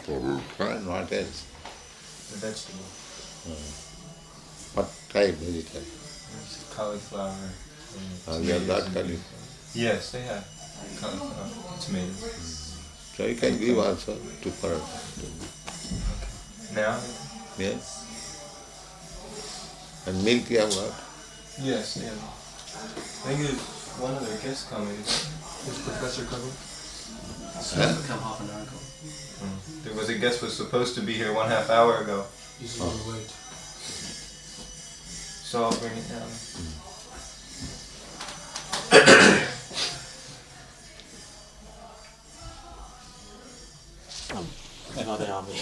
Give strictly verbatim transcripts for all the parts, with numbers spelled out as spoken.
And what else? The vegetable. What type vegetable? There's cauliflower. And Oh, you have got tomatoes and- cauliflower. Yes, they have cauliflower, tomatoes. So you can give also to Parat. Now? Yes? And milk you have got? Yes, yeah. I think there's one other guest coming. Is Professor coming? Supposed to come half an hour ago. There was a guest was supposed to be here one half hour ago, He's on the wait. so I'll bring it down. Another army.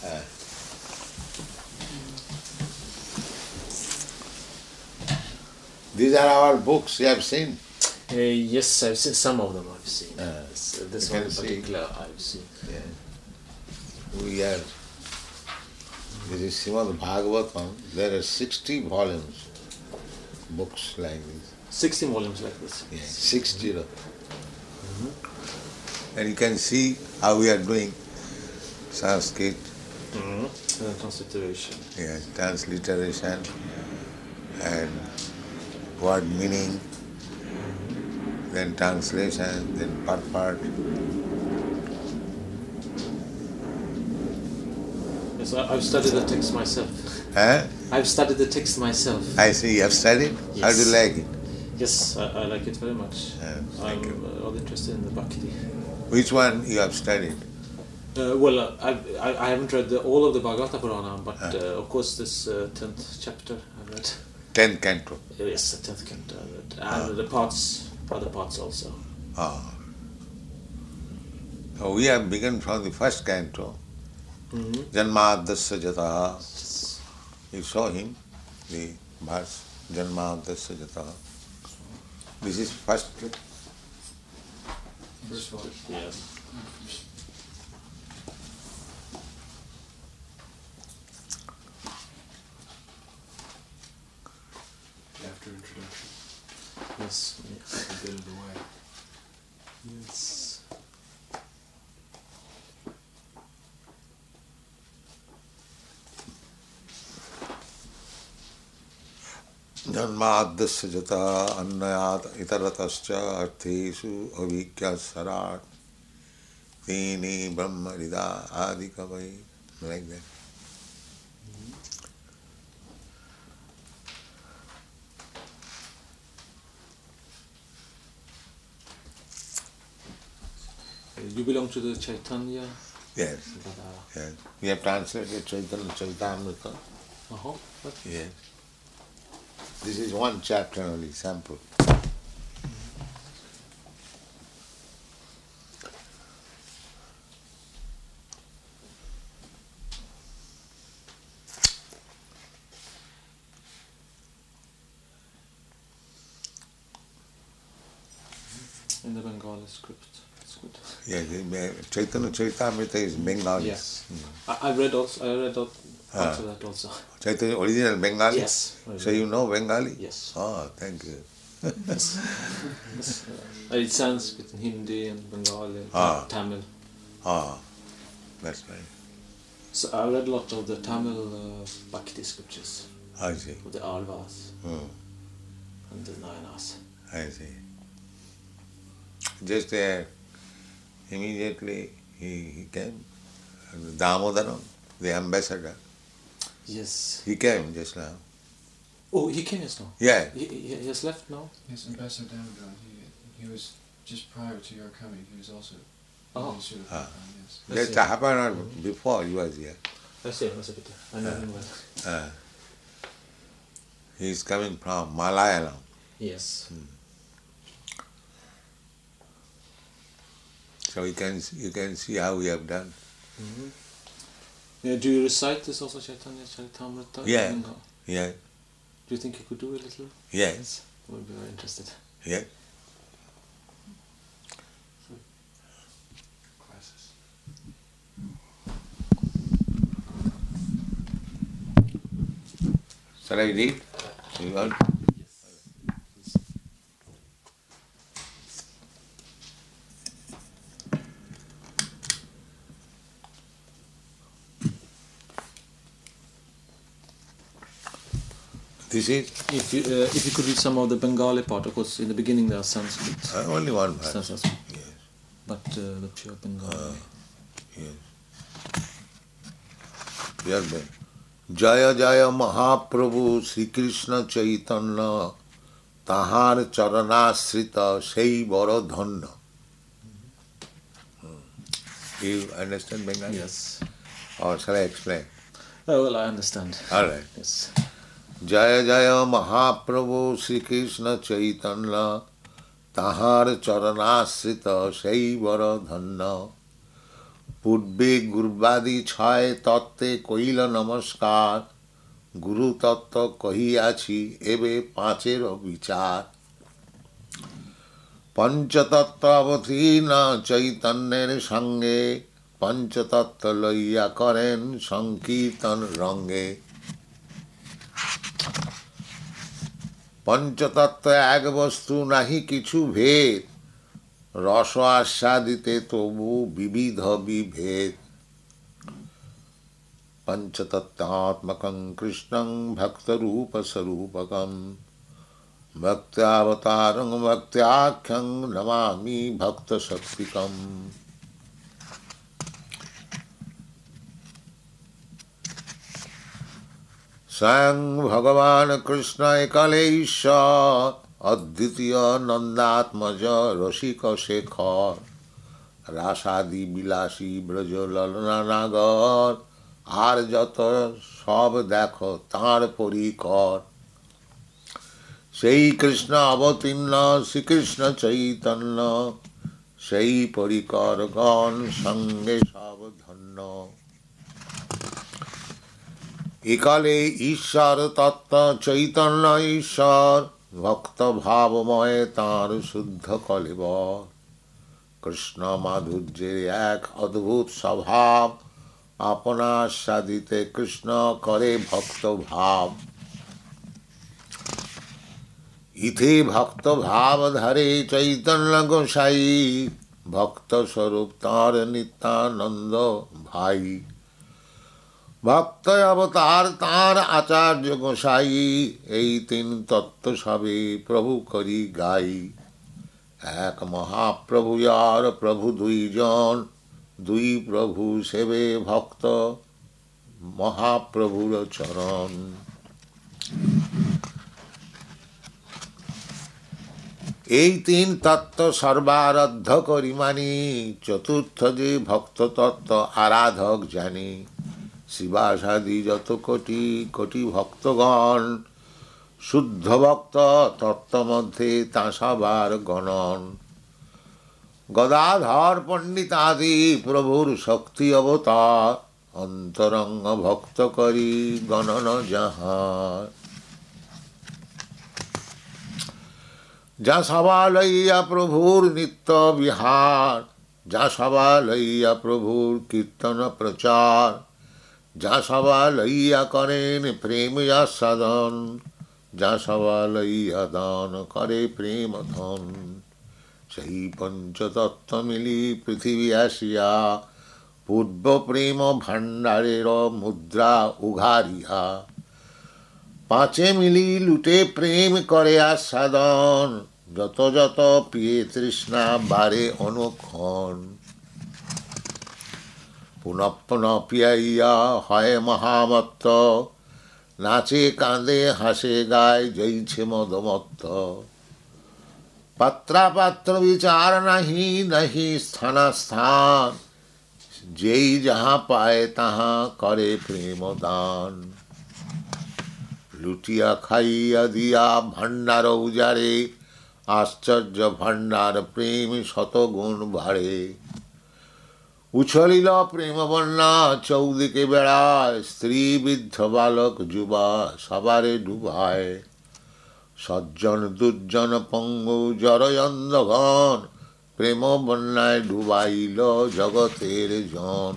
These are our books, you have seen? Uh, yes, I've seen some of them. I've seen. Uh, this uh, this you one can in see. particular, I've seen. Yeah. We are, this is Srimad Bhagavatam, there are sixty volumes, books like this. Sixteen volumes like this. Yeah, six zero. And you can see how we are doing Sanskrit, Mm-hmm. Uh, constitution. yes, transliteration and word meaning, then translation, then purport. Yes, I, I've studied the text myself. Huh? I've studied the text myself. I see you have studied. How do you Yes. like it? Yes, I, I like it very much. Yeah, thank I'm you. uh, all interested in the Bhakti. Which one you have studied? Uh, well, uh, I, I I haven't read the, all of the Bhagavata Purana, but Ah. uh, of course this uh, tenth chapter I've read. Tenth canto. Uh, Yes, the tenth canto I've read, and the parts, other parts also. Ah. So we have begun from the first canto. Mm-hmm. Janmadasya jataha. You saw him, the verse. Janmadasya jataha. This is first. First one. Yes. After introduction. Yes. A bit of the way. Yes. Janmadasya jataha annayat itaratascha artheshu avikya sarat. Tini brahma rida adi kavai. Like that. Uh, You belong to the Chaitanya Yes. Gadara. Yes. We have translated Chaitanya Charitamrita. Uh-huh. But Yes. This is one chapter only, sample. in the Bengali script, it's good. Yes, it- Chaitanya Charitamrita is Bengali. Yes. I, I read also. I read out Ah. after that also. Chaitanya original Bengali? Yes. So you know Bengali? Yes. Oh, thank you. Yes. Yes. Uh, I read Sanskrit and Hindi and Bengali, Ah. Tamil. Ah, that's right. So I read a lot of the Tamil uh, Bhakti scriptures, I see. of the Alvas Hmm. and the Nayanas. I see. Just there, immediately he, he came. And Damodaram, the ambassador, Yes. he came just now. Oh, he came just now. Yeah. He, he, he has left now. Yes, Ambassador Damodar, he, he was just prior to your coming, he was also. Oh. He should have Ah. come, yes. I That see. happened before he was here. I see. That's a pity. I know him well. Uh, he is coming from Malayalam. Yes. So you can you can see how we have done. Mm-hmm. Yeah, do you recite this also, Chaitanya Charitamrita? Yeah. In, uh, Yeah. Do you think you could do a little? Yes. I would be very interested. Yeah. Classes. Shall I read? You want? This is If you uh, if you could read some of the Bengali part, of course, in the beginning there are Sanskrit. uh, only one verse. Sanskrit, Yes, but uh, the pure Bengali. uh, yes. Here, then. Jaya Jaya Mahaprabhu Sri Krishna Chaitanya Tahar Charanasrita Sei Baro Dhanna. You understand Bengali? Yes. Or shall I explain? Oh, well, I understand. All right. Yes. Jaya Jaya Mahaprabhu Sri Krishna Chaitanya Tahar Charanasrita Sei Baro Dhanna পূর্বে গুরবাদি ছয় তত্ত্বে কইল নমস্কার গুরু তত্ত্ব কহিয়াছি এবে পাঁচের বিচার পঞ্চতত্ত্ব অবতীর্ণ চৈতন্যের সঙ্গে পঞ্চতত্ত্ব লইয়া করেন সংকীর্তন রঙ্গে পঞ্চতত্ত্ব এক বস্তু নাহি কিছু ভেদ রস আস্বাদিতে তবু বিবিধ বিভেদ পঞ্চতত্ত্বাত্মকং কৃষ্ণং ভক্তরূপস্বরূপকং ভক্ত্যাবতারং ভক্ত্যাখ্যং নমামি ভক্তশক্তিকম স্বয়ং ভগবান কৃষ্ণ একলে ঈশ্বর অদ্বিতীয় নন্দাত্মজ রসিক শেখর রাসাদি বিলাসী ব্রজ ললনানগর আর যত সব দেখো তাঁর পরিকর সেই কৃষ্ণ অবতীর্ণ শ্রীকৃষ্ণ চৈতন্য সেই পরিকর গণ সঙ্গে সব ধন্য একালে ঈশ্বর তত্ত্ব চৈতন্য ঈশ্বর ভক্ত ভাবময় তাঁর শুদ্ধ কলেবর কৃষ্ণ মাধুর্যের এক অদ্ভুত স্বভাব আপনা সাদিতে কৃষ্ণ করে ভক্ত ভাব ইথে ভক্ত ভাব ধারে চৈতন্য গোসাই ভক্ত স্বরূপ তাঁর নিত্যানন্দ ভাই ভক্ত অবতার তাঁর আচার্য গোসাই এই তিন তত্ত্ব সবে প্রভু করি গাই এক মহাপ্রভু আর প্রভু দুইজন দুই প্রভু সেবে ভক্ত মহাপ্রভুর চরণ এই তিন তত্ত্ব সর্বারাধ্য করি মানি চতুর্থ যে ভক্ত তত্ত্ব আরাধক জানি শিবাসাদি যত কোটি কোটি ভক্তগণ শুদ্ধ ভক্ত তত্ত্ব মধ্যে তা সবার গণন গদাধর পণ্ডিতাদি প্রভুর শক্তি অবতার অন্তরঙ্গ ভক্ত করি গণন যাহার যা সভা লইয়া প্রভুর নিত্য বিহার যা সভা লইয়া প্রভুর কীর্তন প্রচার যা সভা লইয়া করেন প্রেম সাধন যা সভা লইয়া দান করে প্রেম ধন সেই পঞ্চতত্ত্ব মিলি পৃথিবী আসিয়া পূর্ব প্রেম ভাণ্ডারের মুদ্রা উঘারিয়া পাঁচে মিলি লুটে প্রেম করে আস্বাদন যত যত পিয়ে তৃষ্ণা বারে অনুক্ষণ পুনঃ পুনঃ পিয়াইয়া হয় মহামত্ত নাচে কাঁদে হাসে গায় জৈছে মদমত্ত পাত্রাপাত্র বিচার নাহি নাহি স্থানাস্থান যেই যাহা পায় তাহা করে প্রেম দান লুটিয়া খাইয়া দিয়া ভাণ্ডার উজারে আশ্চর্য ভাণ্ডার প্রেম শতগুণ বাড়ে উছলিল প্রেম বন্যা চৌদিকে বেড়ায় স্ত্রী বৃদ্ধ বালক যুবা সবারে ডুবায় সজ্জন দুর্জন পঙ্গু জরয়ন্ধগণ প্রেম বন্যায় ডুবাইল জগতের জন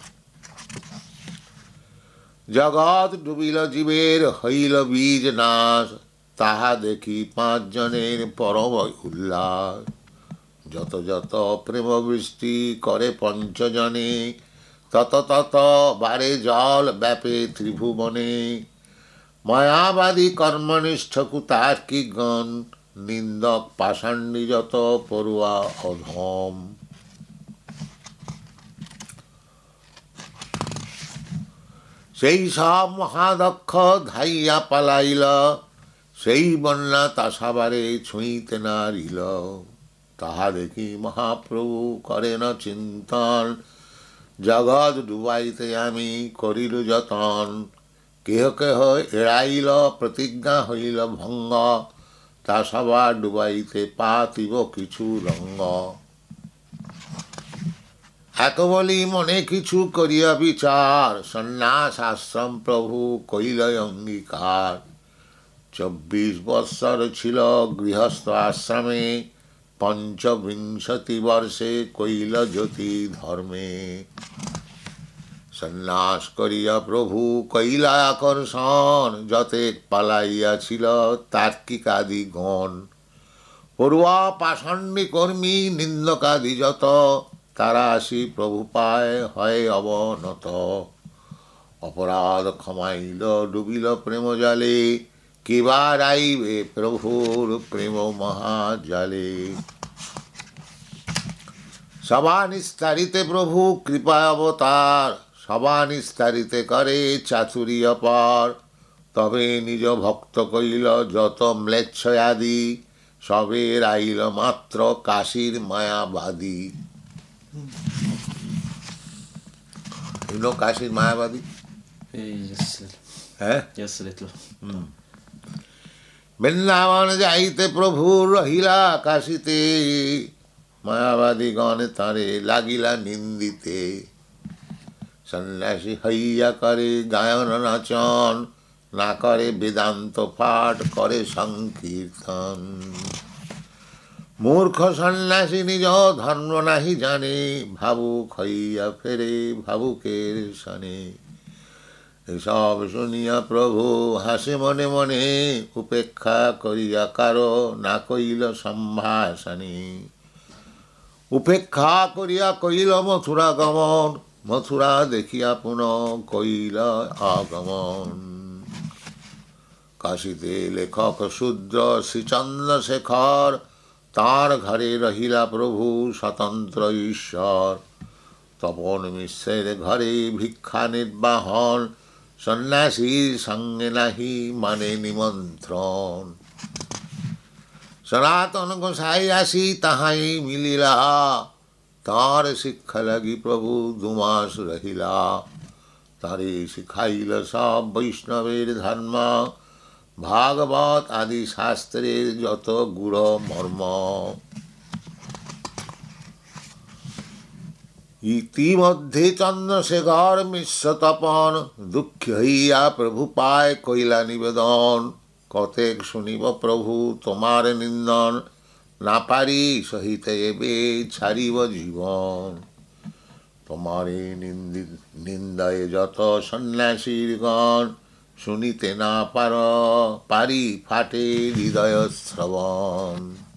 জগৎ ডুবিল জীবের হইল বীজ নাশ তাহা দেখি পাঁচজনের পরম উল্লাস যত যত প্রেম বৃষ্টি করে পঞ্চজনে তত তত বারে জল ব্যাপে ত্রিভুবনে মায়াবাদী কর্মনিষ্ঠ কুতার্কিকগণ নিন্দক পাষাণ্ডিযত পড়ুয়া অধম। সেই সব মহাদক্ষ ধাইয়া পালাইল, সেই বন্যা তাসাবারে ছুঁইতে নারিল। তাহা দেখি মহাপ্রভু করেন চিন্তন, জগৎ ডুবাইতে আমি করিল যতন। কেহ কেহ এড়াইল প্রতিজ্ঞা হইল ভঙ্গ, তাসাবা ডুবাইতে পাতিব কিছু রঙ্গ। এত বলি মনে কিছু করিয়া বিচার, সন্ন্যাস আশ্রম প্রভু কইল অঙ্গীকার। চব্বিশ বৎসর ছিল গৃহস্থ আশ্রমে, পঞ্চবিংশতি বর্ষে কইল জ্যোতি ধর্মে। সন্ন্যাস করিয়া প্রভু কইলা আকর্ষণ, যতেক পালাইয়াছিল তার্কিকাদি গণ। পড়ুয়া পাষাণ্ডী কর্মী নিন্দকাদি যত, তারা আসি প্রভু পায় হয় অবনত। অপরাধ ক্ষমাইল ডুবিল প্রেম জালে, কিবার আইবে প্রভুর প্রেম মহাজালে। সভা নিস্তারিতে প্রভু কৃপা অবতার, সভা নিস্তারিতে করে চাতুরী অপার। তবে নিজ ভক্ত কইল যত ম্লেচ্ছয়াদি, সবে রাইল মাত্র কাশীর মায়াবাদী। You know Kashir Mayavadi? Yes, Eh? yes, a little. Hmm. Vrindavan যাইতে প্রভু রহিলা কাশিতে, মায়াবাদী গণে তাঁরে লাগিলা নিন্দিতে। সন্ন্যাসী হইয়া করে গায়ন নাচন, না করে বেদান্ত পাঠ করে সংকীর্তন। মূর্খ সন্ন্যাসী নিজ ধর্ম নাহি জানে, ভাবুক হইয়া ফেরে ভাবুকের সনে। এসব শুনিয়া প্রভু হাসে মনে মনে, উপেক্ষা করিয়া কারো না কইল সম্ভাষণে। উপেক্ষা করিয়া কইল মথুরা গমন, মথুরা দেখিয়া পুনঃ কইল আগমন। কাশীতে লেখক শূদ্র শ্রীচন্দ্রশেখর, তাঁর ঘরে রহিলা প্রভু স্বতন্ত্র ঈশ্বর। তপন মিশ্রের ঘরে ভিক্ষা নির্বাহন, সন্ন্যাসীর সঙ্গে নাহি মানে নিমন্ত্রণ। সনাতন গোসাই আসি তাহাই মিলিলা, তাঁর শিক্ষা লাগি প্রভু দুমাস রহিলা। তারে শিখাইল সব বৈষ্ণবের ধর্ম, ভাগবত আদি শাস্ত্রের যত গূঢ় মর্ম। ইতিমধ্যে চন্দ্রশেখর মিশ্র তপন, দুঃখী হইয়া প্রভু পায় কইলা নিবেদন। কতেক শুনিব প্রভু তোমার নিন্দন, না পারি সহিতে এবে ছাড়িব জীবন। তোমারে নিন্দি নিন্দায় যত সন্ন্যাসীর গণ, শুনিতে না পার পারি ফাটে হৃদয় শ্রবণ।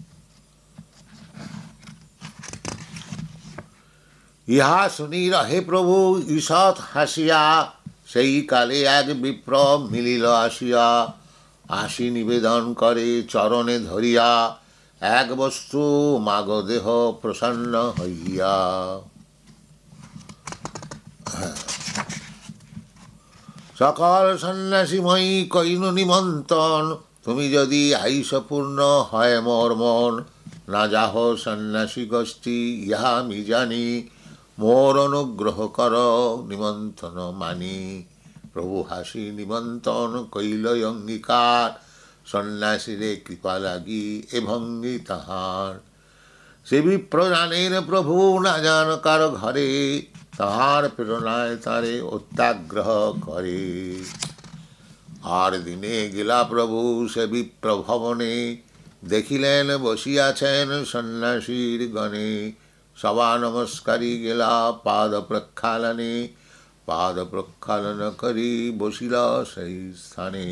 ইহা শুনি রহে প্রভু ঈষৎ হাসিয়া, সেই কালে এক বিপ্র মিলিল আসিয়া। আসি নিবেদন করে চরণে ধরিয়া, এক বস্তু মাগ দেহ প্রসন্ন হইয়া। সকল সন্ন্যাসীময়ী কইনু নিমন্ত্রণ, তুমি যদি আইসপূর্ণ হয় মোর মন। না যাহ সন্ন্যাসী গোষ্ঠী ইহা আমি জানি, মোর অনুগ্রহ কর নিমন্ত্রণ মানি। প্রভু হাসি নিমন্ত্রণ কইল অঙ্গীকার, সন্ন্যাসীরে কৃপা লাগি এ ভঙ্গি তাহার। সে বিপ্র জানেন প্রভু না জান কার ঘরে, তাহার প্রেরণায় তারে অত্যাগ্রহ করে। আর দিনে গেলা প্রভু সে বিপ্র ভবনে, দেখিলেন বসিয়াছেন সন্ন্যাসীর গণে। সবা নমস্কারী গেলা পাদ প্রক্ষালনে, পাদ প্রক্ষালন করি বসিল সেই স্থানে।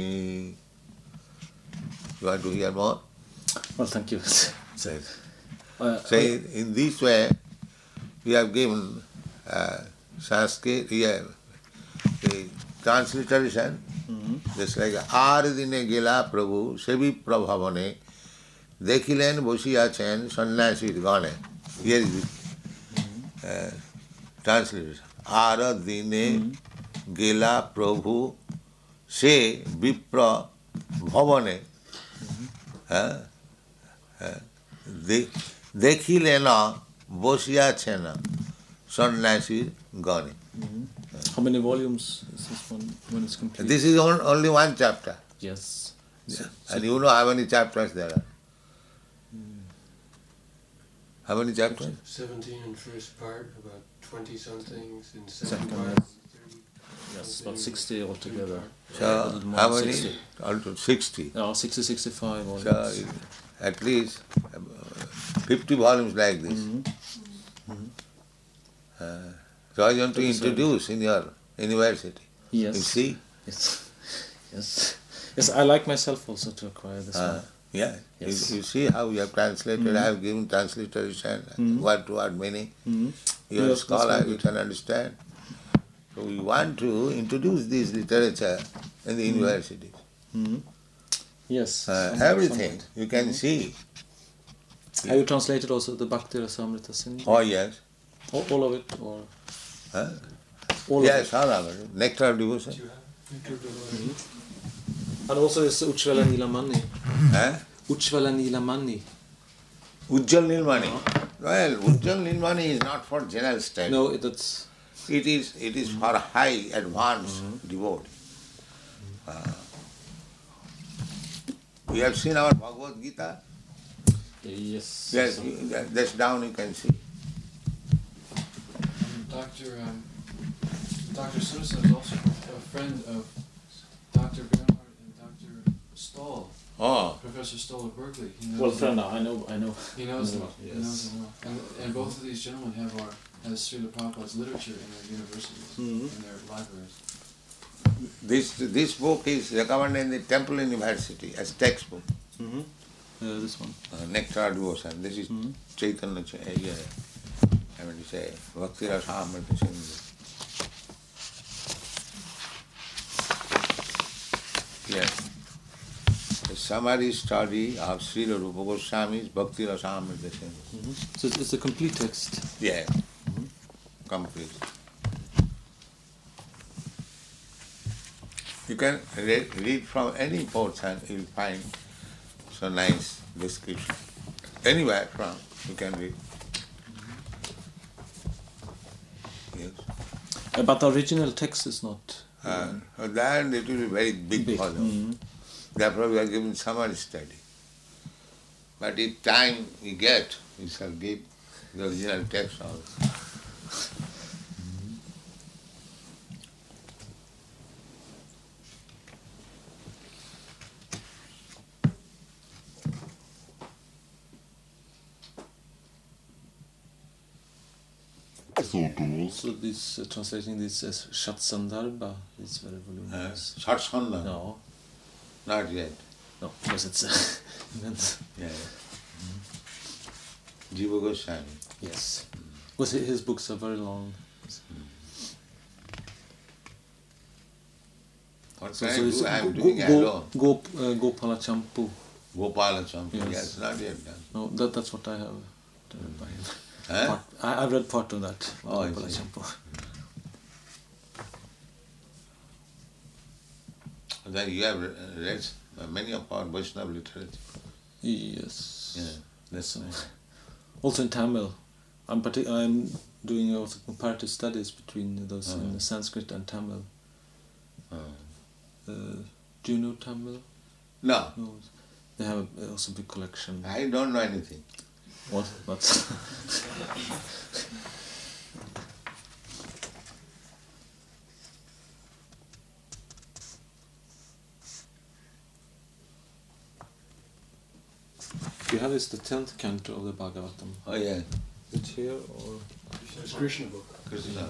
You want to hear more? Well, thank you. Say, Uh, say in this way, we have given uh, Sanskrit, yeah, the transliteration Just like আর দিনে গেলা প্রভু সেবি প্রভাবনে দেখিলেন বসিয়াছেন সন্ন্যাসীর গণে। Here is the uh, translation. আর দিনে গেলা প্রভু সে বিপ্র ভবনে দেখিলেন বসিয়াছেন সন্ন্যাসীর গণে। How many volumes is this one when it's complete? This is on, only one chapter. Yes. Yeah. And you know how many chapters there are? How many chapters? seventeen in first part, about twenty somethings in second Second part. thirty Yes, about sixty altogether. So, A little more how than many? sixty. Also sixty. No, sixty, sixty-five So, volumes. at least uh, fifty volumes like this. Uh, so I want to introduce in your university. Yes. You see? Yes. Yes. Yes, I like myself also to acquire this Uh, one. yeah. Yes. You, you see how you have translated, I have given transliteration, word to word meaning. Mhm. You're Yes, a that's scholar, very you good. can understand. So we want to introduce this literature in the universities. Mhm. Yes. Uh, some- everything some- you can see. Have you translated also the Bhakti Rasamrita Sindhu? Oh yes. All, all of it, or Huh? all yes, of it? all of it. Nectar of devotion. Do you have? And also this Uchvala Nilamani. Huh? Uchvala Nilamani. Ujjal Nilmani. Well, Ujjal Nilmani is not for general study. No, that's It is it is for high advanced devotee. Uh, we have seen our Bhagavad Gita. yes. Yes, So- you- that- that's down you can see. Um, Doctor um, Doctor Susa is also a friend of Doctor Bernhard and Doctor Stoll, Oh, Professor Stoll of Berkeley. He knows Well, them. friend, I know, I know. He knows them. Yes. He knows them well. And, and both of these gentlemen have our has Srila Prabhupada's literature in their universities, Mhm. in their libraries. this this book is recommended in the Temple University as textbook. Mm-hmm. Uh, this one. Uh, Nectar of Devotion. This is Mhm. Chaitanya. Ch- uh, yeah. I mean to say Bhakti Rasamrita Sindhu. Yes. A summary study of Srila Rupa Goswami's Bhakti Rasamrita Sindhu. Mm-hmm. So it's- it's a complete text. Yeah. Complete. You can read, read from any portion, you'll find so nice description. Anywhere from, you can read. Yes. Uh, but the original text is not Uh, then it will be very big, big. volume. Mhm. Therefore we are giving summary study. But if time we get, we shall give the original text also. So this uh, translating this as Shatsandarbha is very Uh, voluminous. Satsanga, No, not yet. no, because it's uh, immense. Yeah. Jiva Goswami. Yes, because hi- his books are very long. What So, can so I it's do? I am Go- doing Go- alone. Go, uh, Gopala Champu. Gopala Champu, Yes. yes, not yet done. No, that, that's what I have done by him. Huh? Part, I, I've read part of that. Oh, I Gopala see. Champu. Then you have read many of our Vaishnava literature. Yes. Yeah, that's So, nice. also in Tamil, I'm partic- I'm doing also comparative studies between those Uh-huh. in Sanskrit and Tamil. Uh, Uh, do you know Tamil? no, No. They have a, also a big collection. I don't know anything. What? That's Do you have this the tenth canto of the Bhagavatam? Oh yeah, Is it here or? It's Krishna book. Krishna.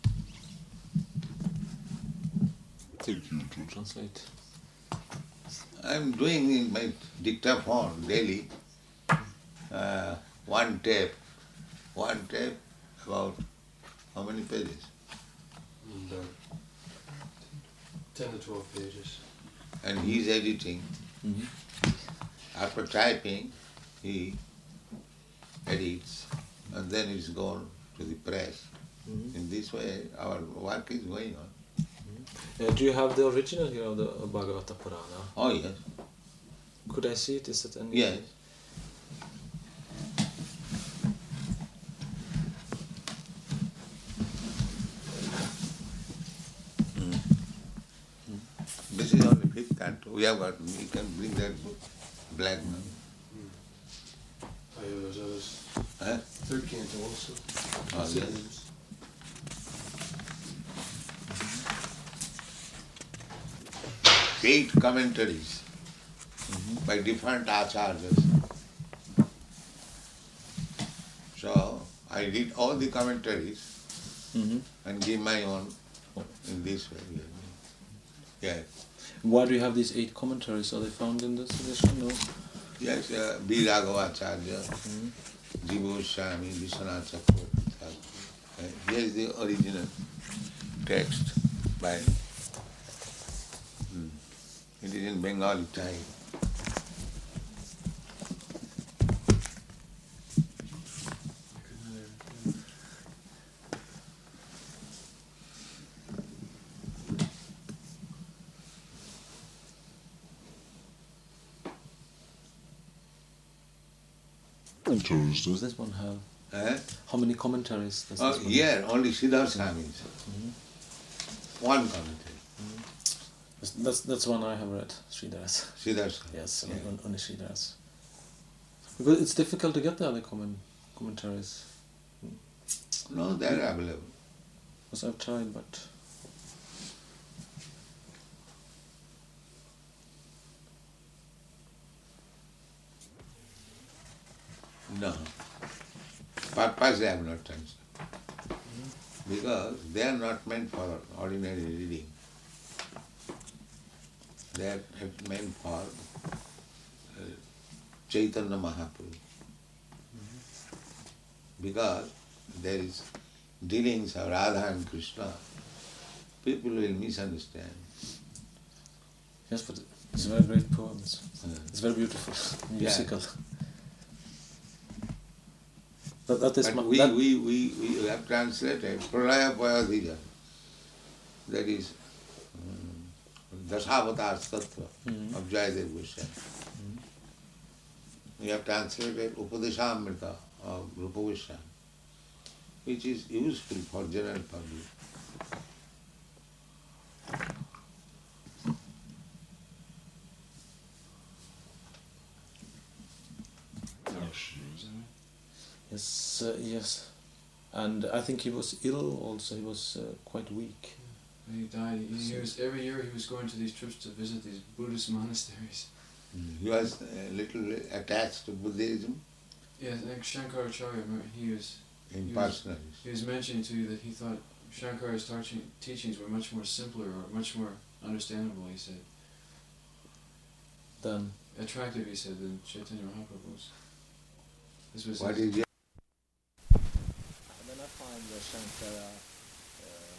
Translate. I'm doing in my dictaphone daily uh, one tape. One tape about how many pages? About ten to twelve pages. And he's editing. Mhm. After typing, he edits, and then it's gone to the press. Mhm. In this way, our work is going on. Uh, do you have the original here of the Bhagavata Purana? Oh yes, Could I see it? Is it any? yes. This is only fifth canto. We have got, we can bring that book, black one. Oh, yeah, there's others. Huh? Third canto also. Oh, yes. Eight commentaries by different acharyas. So I read all the commentaries Mhm. and give my own in this way. Yes. Why do you have these eight commentaries? Are they found in this edition? No. Yes, uh, B. Raghavacharya, Jiva Goswami, Vishwanath Chakravarti. Uh, Here is the original text by, hmm, it is in Bengali type. Does this one have? Eh? How many commentaries does Oh, this one here, only Siddhar Swami's. One commentary. That's, that's that's one I have read, Sridharas. Siddhar Swami. Yes, Yeah. on, on Sridharas. Because it's difficult to get the other comment, commentaries. No, they are available. Because I've tried, but No. Purpose they have not translated. Because they are not meant for ordinary reading. They are meant for uh, Chaitanya Mahaprabhu. Because there is dealings of Radha and Krishna, people will misunderstand. yes, but it's very great poems. Uh, It's very beautiful, Yeah. musical. But that is But my, we, that, we, we, we have translated Pralaya Payadija, that is um, Dasavatar Tattva Mhm. of Jayadev Goswami. We have translated Upadeshamrita of Rupa Goswami, which is useful for general public. yes, uh, yes, and I think he was ill. Also, he was uh, quite weak. When he died, he, he was every year he was going to these trips to visit these Buddhist monasteries. He was a little attached to Buddhism Yeah, like Shankaracharya, remember, he was in He was- personal. he was mentioning to you that he thought Shankara's teaching, teachings were much more simpler or much more understandable. He said Then attractive. He said than Chaitanya Mahaprabhu's. This was What his, is your And then I find the Shankara, uh,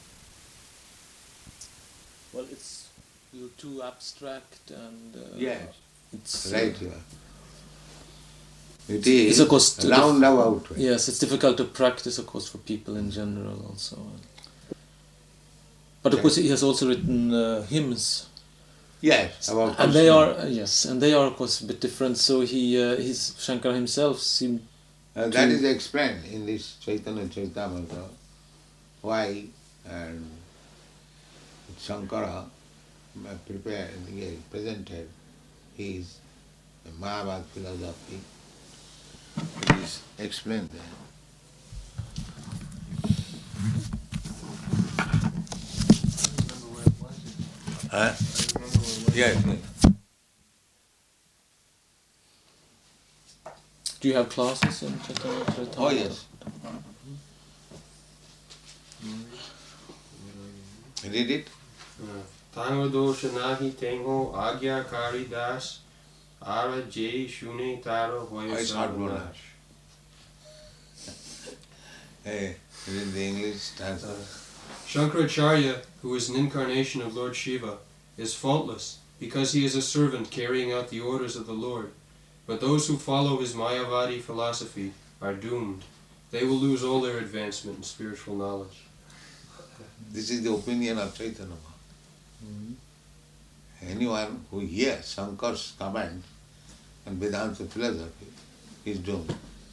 well, it's a little too abstract and uh, Yes. it's uh, right here? It It's is of course to roundabout way. yes, it's difficult to practice, of course, for people in general also. But of course, he has also written uh, hymns, Yes, about and they Krishna. are uh, yes, and they are of course a bit different. So he, uh, his Shankara himself seemed Uh, that to- is explained in this Chaitanya Charitamrita why and Shankara uh, prepared, uh, presented his Mahabharata philosophy. It is explained there. remember where it was. Huh? I remember where it was. Yes. Do you have classes in Chaitanya Charitamrita? Oh yes. Read it. uh, Tango dosha nahi tengo agya kari das ara jay shune taro hoya sarvanash. Hey, read the English stanza. Uh, Shankaracharya, who is an incarnation of Lord Shiva, is faultless because he is a servant carrying out the orders of the Lord. But those who follow his Mayavadi philosophy are doomed. They will lose all their advancement in spiritual knowledge. This is the opinion of Chaitanya Mahaprabhu. Mm-hmm. Anyone who hears Shankar's comment on Vedanta philosophy is doomed.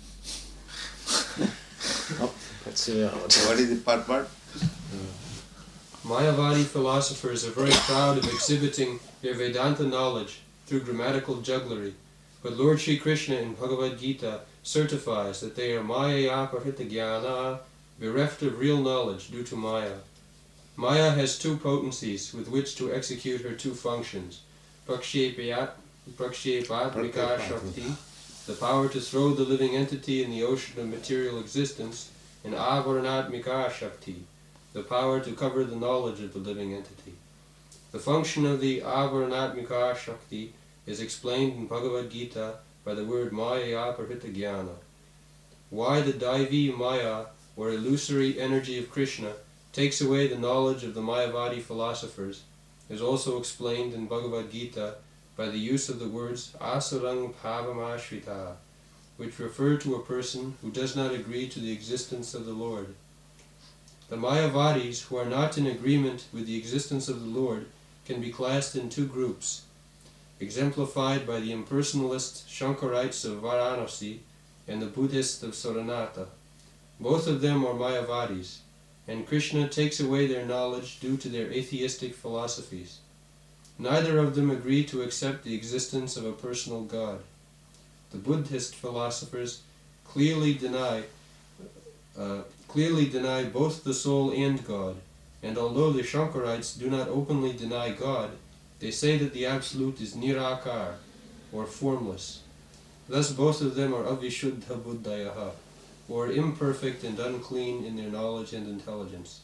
Oh, let's see how So what is the purport? Mayavadi philosophers are very proud of exhibiting their Vedanta knowledge through grammatical jugglery, but Lord Shri Krishna in Bhagavad Gita certifies that they are Maya Parita Jnana, bereft of real knowledge due to Maya. Maya has two potencies with which to execute her two functions, Prakshepatmika Shakti, the power to throw the living entity in the ocean of material existence, and Avaranatmika Shakti, the power to cover the knowledge of the living entity. The function of the Avaranatmika Shakti is explained in Bhagavad Gita by the word Maya Parita Jnana. Why the Daivi Maya, or illusory energy of Krishna, takes away the knowledge of the Mayavadi philosophers is also explained in Bhagavad Gita by the use of the words Asarang Pavamashrita, which refer to a person who does not agree to the existence of the Lord. The Mayavadis who are not in agreement with the existence of the Lord can be classed in two groups, exemplified by the impersonalist Shankarites of Varanasi and the Buddhists of Saranata. Both of them are Mayavadis, and Krishna takes away their knowledge due to their atheistic philosophies. Neither of them agree to accept the existence of a personal God. The Buddhist philosophers clearly deny uh, clearly deny both the soul and God, and although the Shankarites do not openly deny God, they say that the Absolute is Nirakar, or formless. Thus both of them are Avishuddha Buddhayaha, or imperfect and unclean in their knowledge and intelligence.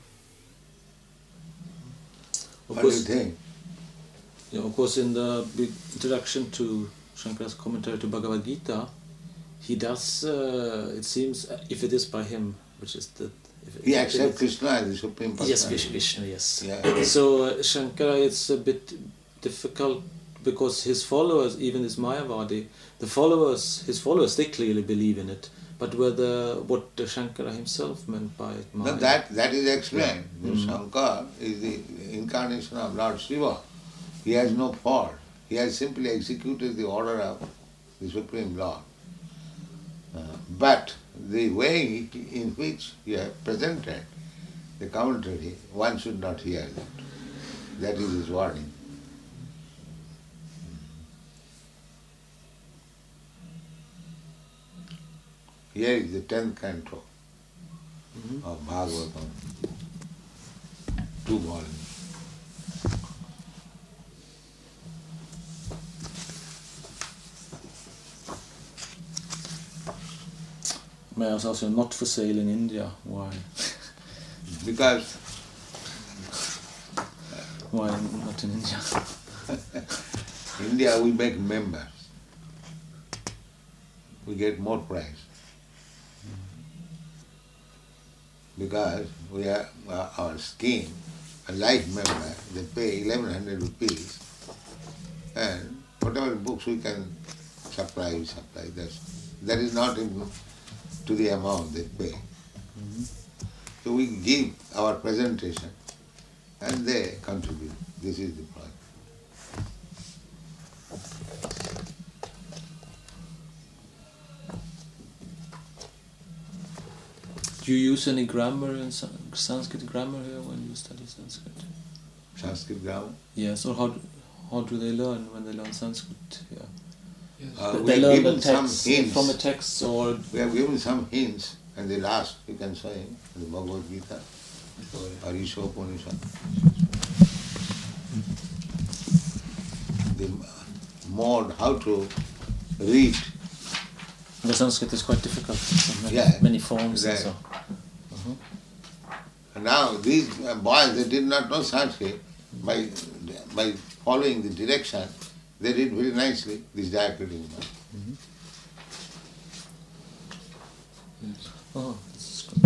What do you think? Yeah, of course, in the big introduction to Shankara's commentary to Bhagavad Gita, he does, uh, it seems, uh, if it is by him, which is the... If He if accepts Krishna as the Supreme Personality. Yes, Vishnu, Vishnu, yes. Yeah. So uh, Shankara, it's a bit difficult because his followers, even his Mayavadi, the followers, his followers, they clearly believe in it. But whether what Shankara himself meant by it, Maya, No, that, that is explained. Mm. Shankar is the incarnation of Lord Shiva. He has no fault. He has simply executed the order of the Supreme Lord. Uh, but the way in which he has presented the commentary, one should not hear that. That is his warning. Here is the tenth canto Mhm. of Bhagavatam, two volumes. Maya was also not for sale in India. Why? Because Why not in India? India we make members, we get more price. Because we are uh, our scheme, a life member, they pay eleven hundred rupees, and whatever books we can supply, we supply. That's, that is not in, to the amount they pay. Mm-hmm. So we give our presentation, and they contribute. This is the point. Do you use any grammar in San- Sanskrit grammar here when you study Sanskrit? Sanskrit grammar. Yes, or how do, how do they learn when they learn Sanskrit? Yeah. Yes. Uh, They- we they have learn given the some text hints. from a text, or We have given some hints, and the last you can say in the Bhagavad Gita or Ishopanishad. The mode how to read. the Sanskrit is quite difficult. So many, Yeah, many forms and right. so. And now these uh, boys, they did not know Sanskrit, by by following the direction, they did very nicely, this diacritic. Mm-hmm. Yes. Oh, this is good.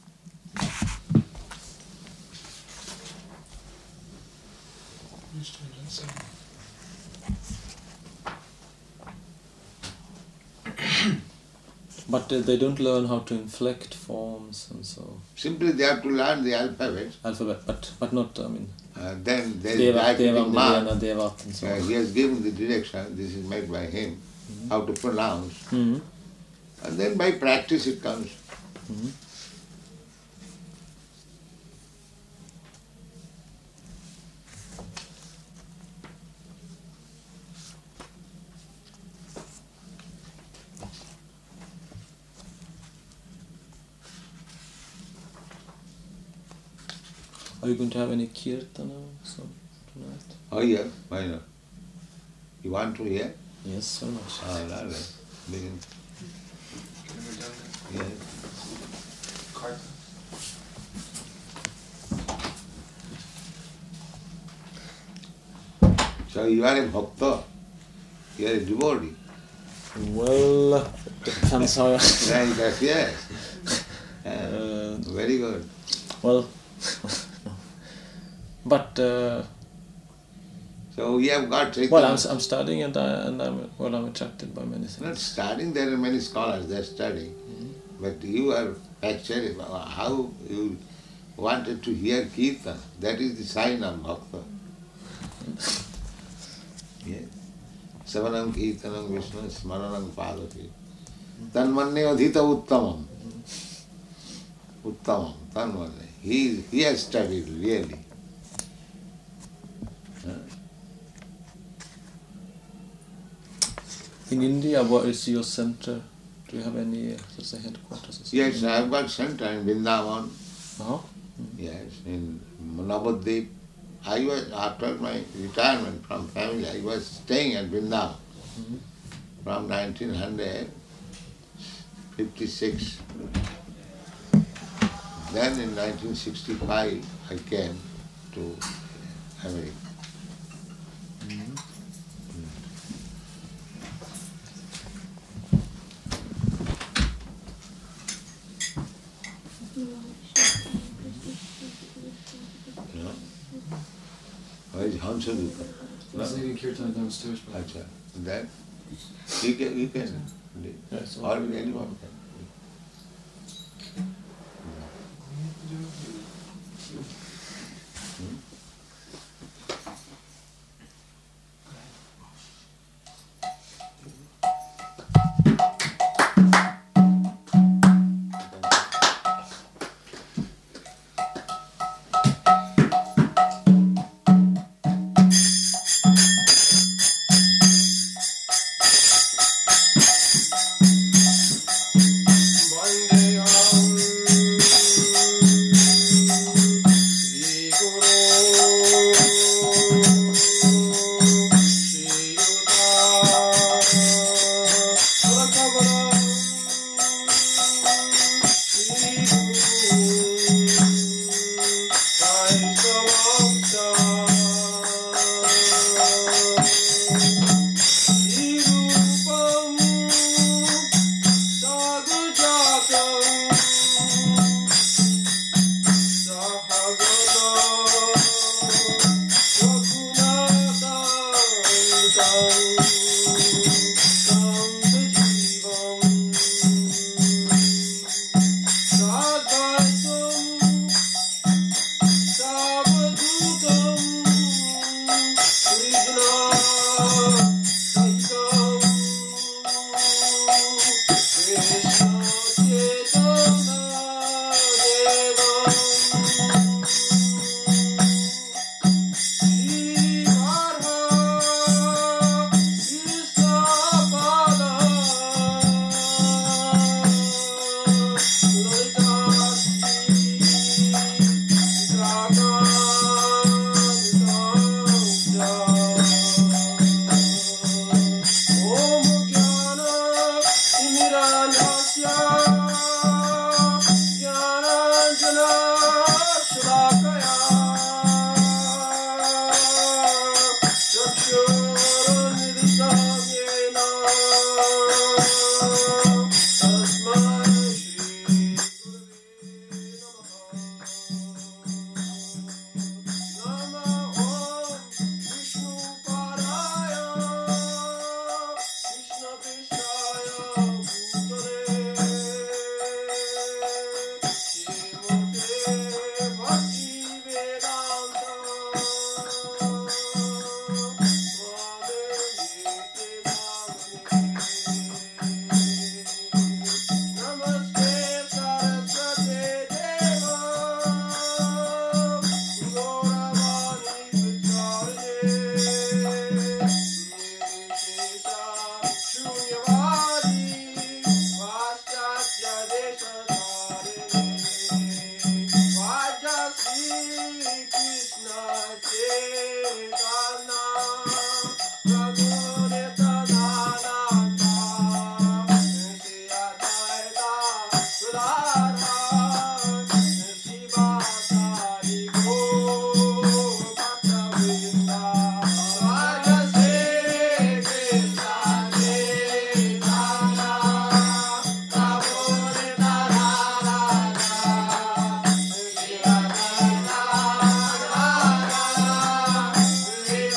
But uh, they don't learn how to inflect forms and so. Simply they have to learn the alphabet. Alphabet, but but not. I mean. Uh, then there is Deva, diacritic Deva, mark. Devana, Devat, and so Uh, on. he has given the direction. This is made by him. Mm-hmm. How to pronounce, Mm-hmm. and then by practice it comes. Mm-hmm. Are you going to have any kirtana so tonight? Oh yeah, why not? You want to hear? Yes, very much. Ah, all right. Begin. Can we done that? Yeah. Karta. So you are a bhakta. You are a devotee. Well, depends how. Yes, yes, yes. Uh, Uh, very good. well, but uh, So we have got Chaitanya. well, I'm I'm studying and I and I'm well, I'm attracted by many Not things. studying, there are many scholars, they are studying. But you are actually, how you wanted to hear Kirtan, that is the sign of Bhakta. Yes. Savanam Kirtanam Vishnu Smaranam Padati. Tanmanne Adhita Uttamam. Uttamam, Tanmanne. He, he has studied really. Huh? In India, what is your center? Do you have any, uh, let's say, headquarters? Or something? Yes, I have got center in Vrindavan. Uh-huh. Yes, in Navadvip. I was, after my retirement from family, I was staying at Vrindavan Mm-hmm. from nineteen fifty-six. Then in nineteen sixty-five, I came to America. Mm-hmm. You know? Where is Hansaduta? I was leading kirtan downstairs, but Acha. That you can, you can, Yes, or anyone can. Hare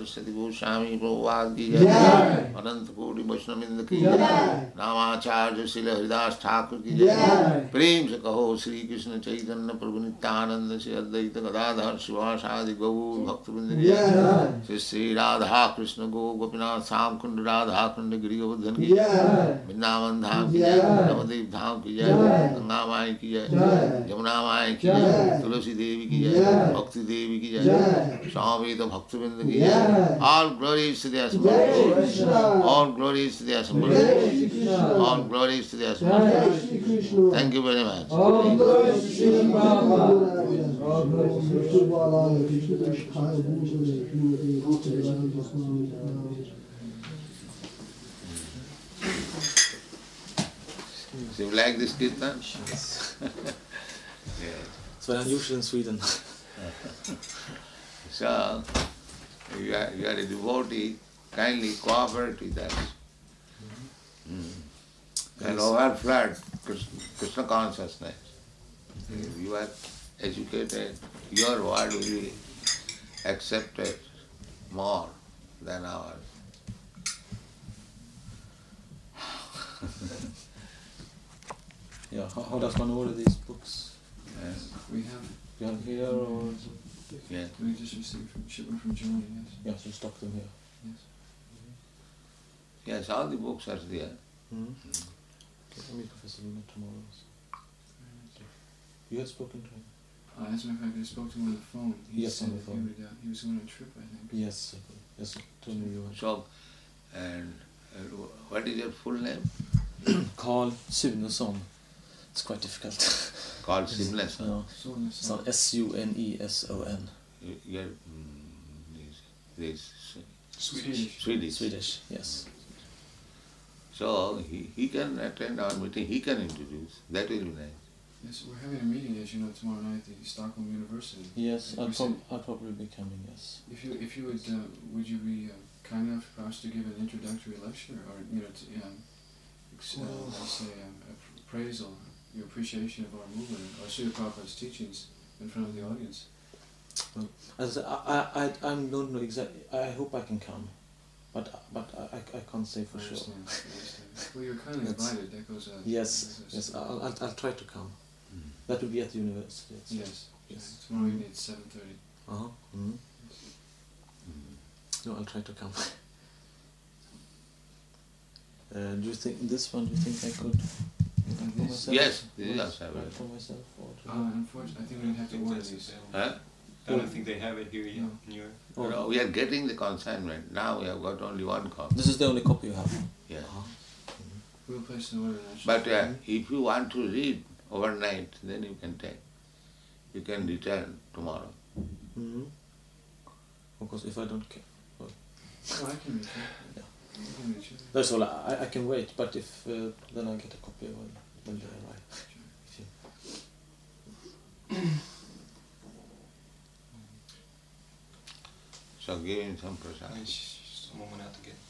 Saraswati Goswami Prabhupada की जय, अनंत कोटि वैष्णववृंद की जय, रामाचार्य श्री हरिदास ठाकुर की जय। प्रेम से कहो श्री कृष्ण चैतन्य प्रभु नित्यानंद श्री अद्वैत गदाधर शिवासादि गौर भक्तवृंद की जय। श्री श्री राधा कृष्ण गो गोपीनाथ श्याम कुंड राधा कुंड गिरि गोवर्धन की जय, वृंदावन धाम की जय, नवद्वीप धाम की जय, गंगा माई की जय, यमुना माई की जय, तुलसी देवी की जय, भक्ति देवी की जय, स्वामी भक्तवृंद की जय। All glories to the assembled, all glories to the assembled, all glories to the assembled. Thank you very much. So you like this kirtan? Yeah. It's very unusual in Sweden. So, you are, you are a devotee, kindly cooperate with us. Mm. And overflood Krishna, Krishna consciousness. If you are educated, your word will be accepted more than ours. Yeah, how, how does one order these books? Yes. We have, You have here or? Yes. we just received from, shipment from Germany, yes. Yeah, so stock them here. Yes. Yes, all the books are there. Mm-hmm. Okay, I'll meet Professor Luna tomorrow. So. You had spoken to him? Uh, as a matter of fact, I spoke to him on the phone. He Yes, said on the that phone. He, would, uh, he was going on a trip, I think. Yes, I could. Yes, told me you were. So, and uh, what is your full name? Carl Sunesson. It's quite difficult. Called Simless. Huh? No. So on the It's not side. S U N E S O N. You- You're mm, this, this Swedish. Swedish. Swedish, yes. So he, he can attend our meeting, he can introduce. That will be nice. Yes, we're having a meeting, as you know, tomorrow night at the Stockholm University. Yes, And I'll, we prob- said- I'll probably be coming, yes. If you if you would uh, would you be uh, kind enough for us to give an introductory lecture, or you know, to, um, ex- uh, Well- let's say um, appraisal, your appreciation of our movement, or Srila Prabhupada's teachings in front of the audience? As I, I, I, I don't know exactly. I hope I can come, but but I, I, I can't say for I sure. understand, I understand. Well, you're kindly That's- invited. That goes. Uh, Yes, that goes- yes. I'll, I'll, I'll try to come. That will be at the university. Yes. Yes. Yes. Tomorrow evening at seven thirty. Uh huh. Mm-hmm. No, I'll try to come. Uh, do you think this one? Do you think I could? And For this- myself? Yes, this is Or- also available. For myself or to Uh, unfortunately, I think we'd have to order these. Huh? I don't think they have it here yet No. in Europe. Oh. No, we are getting the consignment. Now we have got only one copy. This is the only copy you have. Yeah. Uh-huh. We'll place an order now. But uh, if you want to read overnight, then you can take. You can return tomorrow. Mm-hmm. Because if I don't care, Oh, I can reach you. Yeah. I can reach you. that's all. I, I can wait, but if uh, then I get a copy when when they arrive. If you- So give him some prasad. Someone went out to get.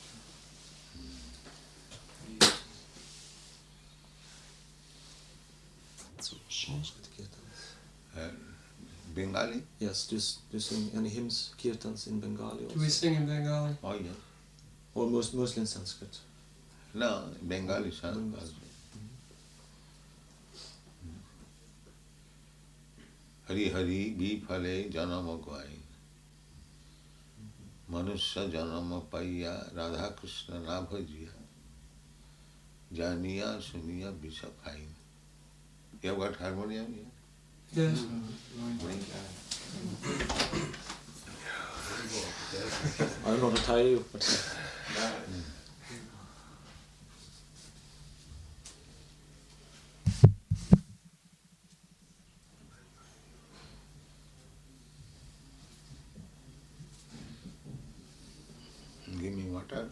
Sanskrit kirtans. Uh, Bengali? Yes, do you, s- do you sing any hymns, kirtans in Bengali also? Do we sing in Bengali? Oh yes. Or most, mostly in Sanskrit? No, Bengali song. Bengali. also. Hari Hari Bifale Janama Gwai Manusya Janama Paiya Radha Krishna Nabhajiya Janiya Suniya Bisa Khain. You have got harmonium here? Yes. I don't know how to tire you, but Give me water.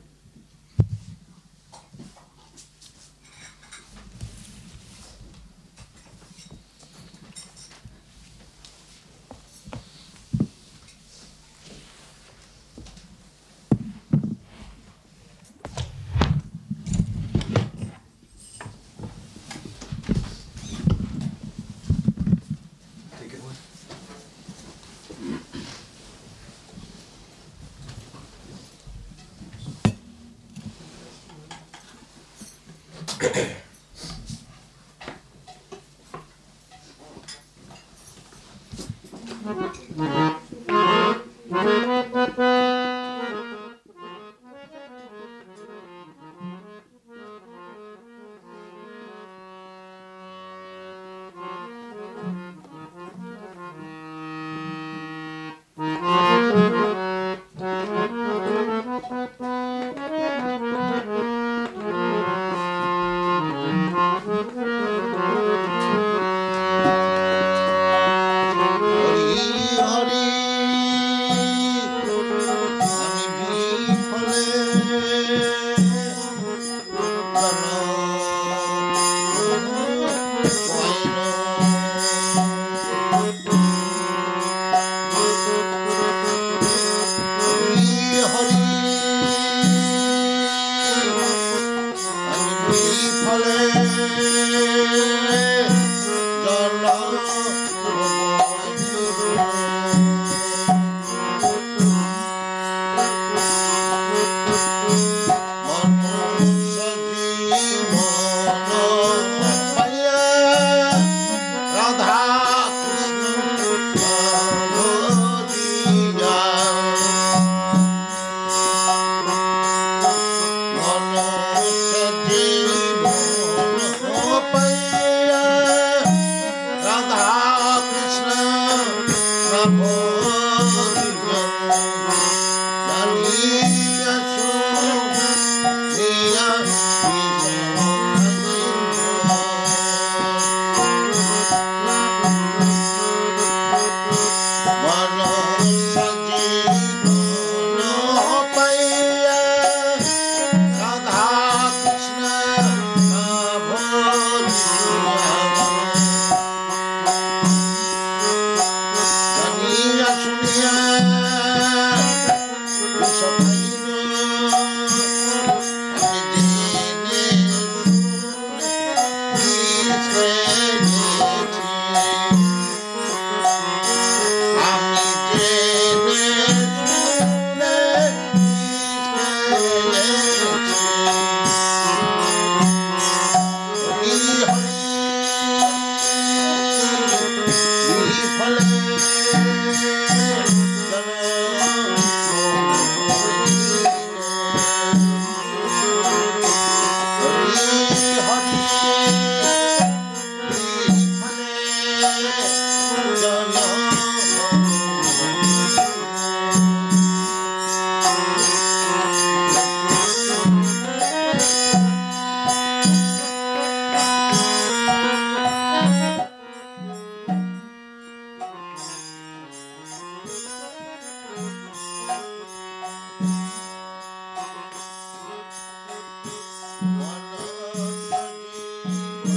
One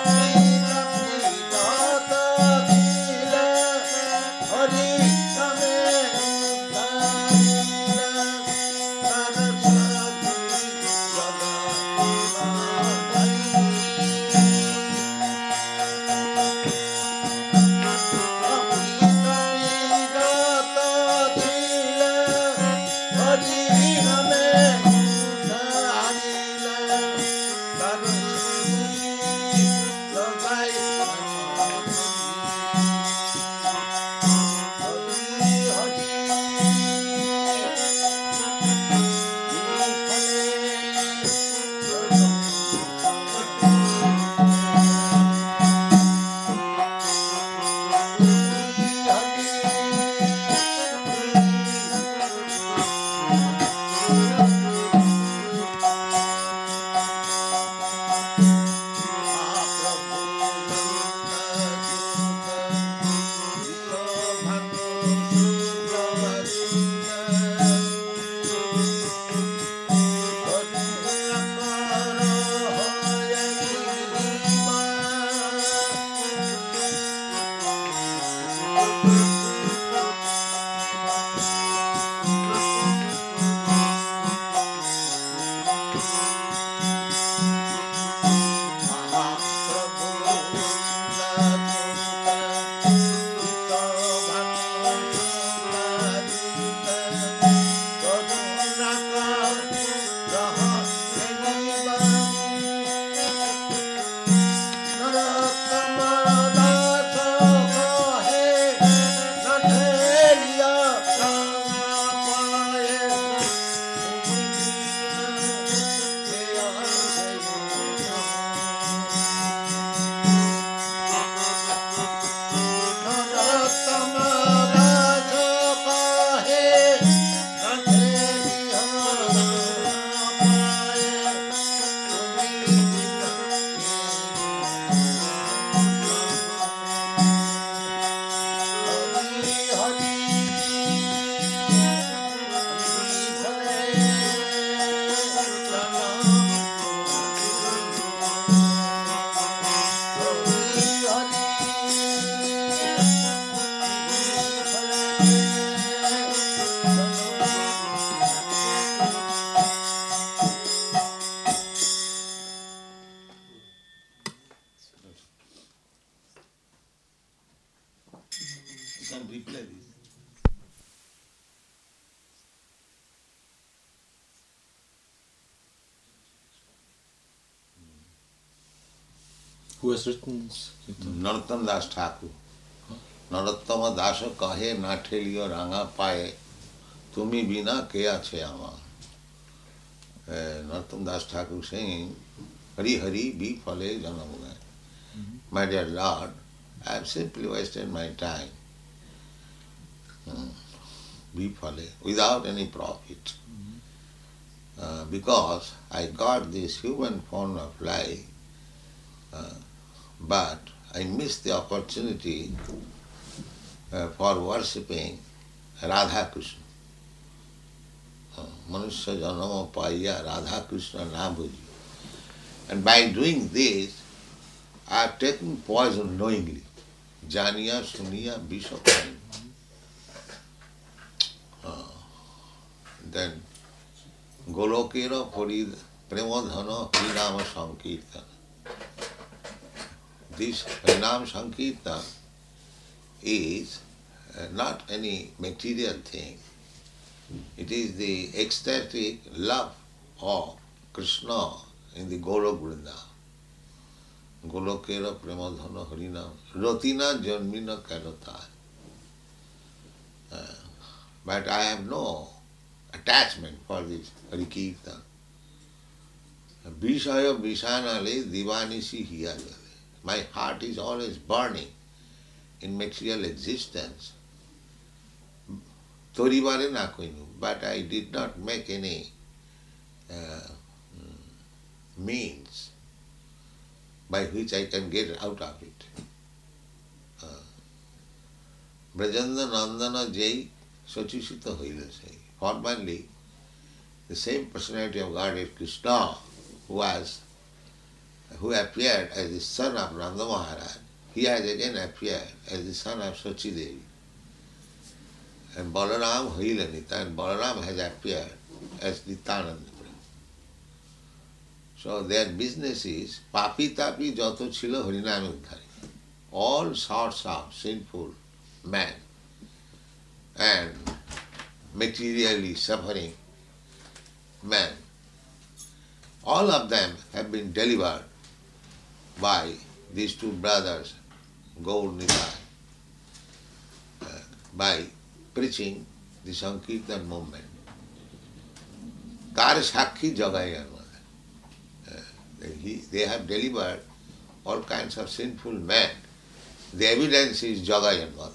can replay this. Who has written? Narottam Das Thakur. Narottama Das kahe na theliyo ranga paye tumi bina ke ache ama. Narottam Das Thakur saying, Hari Hari be phale janamune. My dear Lord, I have simply wasted my time. Be phale, without any profit. Uh, because I got this human form of life, uh, but I missed the opportunity uh, for worshipping Radha Krishna. Manusya janama paya Radha Krishna na bhuji. And by doing this, I have taken poison knowingly. Janiya, suniya, bishopani. Uh, then Golokera Purid Premodhana Harinama Sankirtan. This Harinam Sankirtan is uh, not any material thing. It is the ecstatic love of Krishna in the Golok Vrindavan. Golokera Premodhana Harinam Rotina Janmina Karata. Uh, but I have no attachment for this Harikirtan. Vishaya Vishanale Divanisi Hiyalale. My heart is always burning in material existence. Toribare na koinu, but I did not make any uh, means by which I can get out of it. Uh, Brajanda Nandana Jai Sachishita Hoila Sai. Formerly, the same personality of God is Krishna, who was who appeared as the son of Nanda Maharaj, he has again appeared as the son of Sachi Devi. And Balaram Hailanita, and Balaram has appeared as Nityananda. So their business is papi tapi jato chilo harinam uddhari. All sorts of sinful men and materially suffering men, all of them have been delivered by these two brothers, Gaur Nitai, uh, by preaching the Sankirtan movement. Kar Sakhi Jagaya. He, they have delivered all kinds of sinful men. The evidence is Jagayanmada.